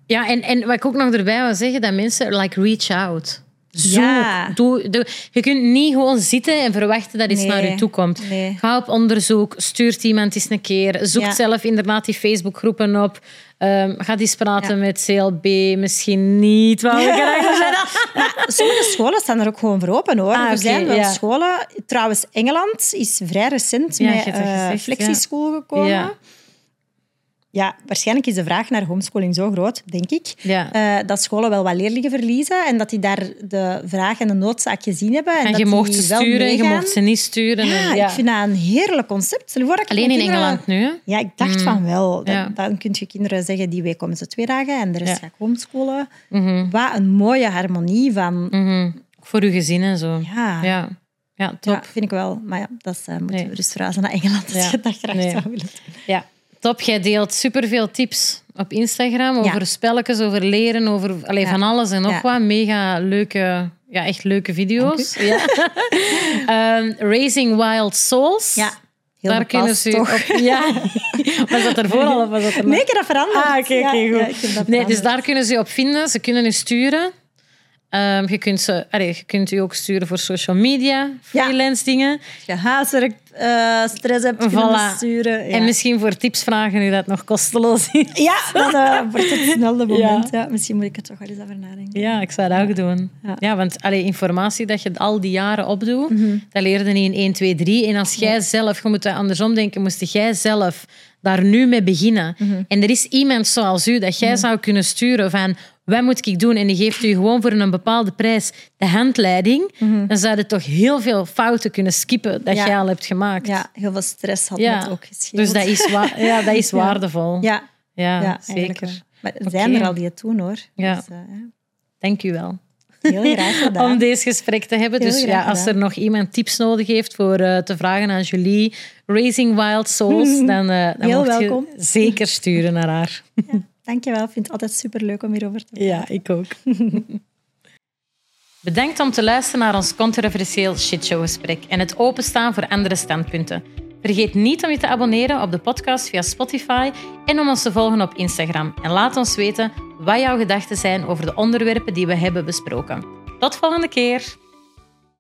Ja, en wat ik ook nog erbij wil zeggen, dat mensen reach out. Zoek. Ja. Je kunt niet gewoon zitten en verwachten dat iets naar je toe komt. Nee. Ga op onderzoek, stuurt iemand eens een keer. Zoek zelf inderdaad die Facebookgroepen op. Ga eens praten met CLB. Misschien niet. Sommige scholen staan er ook gewoon voor open, hoor. Er zijn wel scholen. Trouwens, Engeland is vrij recent met flexischool gekomen. Ja. Ja, waarschijnlijk is de vraag naar homeschooling zo groot, denk ik, dat scholen wel wat leerlingen verliezen en dat die daar de vraag en de noodzaak gezien hebben. En je dat mocht die sturen, wel je mocht ze niet sturen. Ik vind dat een heerlijk concept. Alleen in Engeland nu, hè? Ja, ik dacht van wel. Dan kun je kinderen zeggen, die week komen ze 2 dagen en de rest ga ik homeschoolen. Wat een mooie harmonie van... Voor uw gezin en zo. Ja, top. Ja, vind ik wel. Maar dat moeten we dus verhuizen naar Engeland als je dat graag zou willen. Ja. Top, jij deelt superveel tips op Instagram over spelletjes, over leren, over van alles en nog wat. Mega leuke, echt leuke video's. Ja. Raising Wild Souls. Ja, heel daar kunnen ze toch? op. Ja. Was dat ervoor al of was dat erna? Nee, ik heb dat veranderd. Oké, goed. Dus daar kunnen ze je op vinden. Ze kunnen je sturen. Je kunt u ook sturen voor social media, freelance dingen. Je huiswerk, stress hebt, kunnen sturen. Ja. En misschien voor tips vragen hoe dat nog kosteloos is. Ja, dan wordt het snel de moment. Ja, misschien moet ik er toch wel eens over nadenken. Ja, ik zou dat ook doen. Ja, want informatie dat je al die jaren opdoet, dat leerde je niet in 1, 2, 3. En als jij zelf, je moet dat andersom denken, moest jij zelf daar nu mee beginnen. En er is iemand zoals u dat jij zou kunnen sturen van... Wat moet ik doen? En die geeft u gewoon voor een bepaalde prijs de handleiding. Dan zou je toch heel veel fouten kunnen skippen dat jij al hebt gemaakt. Ja, heel veel stress had het ook gescheeld. Dus dat is waardevol. Ja, zeker. Maar er zijn er al die het doen, hoor. Ja. Dus, Dank u wel. Heel graag gedaan. Om deze gesprek te hebben. Heel Dus graag als er gedaan. nog iemand tips nodig heeft voor te vragen aan Julie, Raising Wild Souls, dan heel mag welkom. je zeker sturen naar haar. Ja, dankjewel. Ik vind het altijd superleuk om hierover te praten. Ja, ik ook. Bedankt om te luisteren naar ons controversieel shitshow-gesprek en het openstaan voor andere standpunten. Vergeet niet om je te abonneren op de podcast via Spotify en om ons te volgen op Instagram. En laat ons weten wat jouw gedachten zijn over de onderwerpen die we hebben besproken. Tot volgende keer!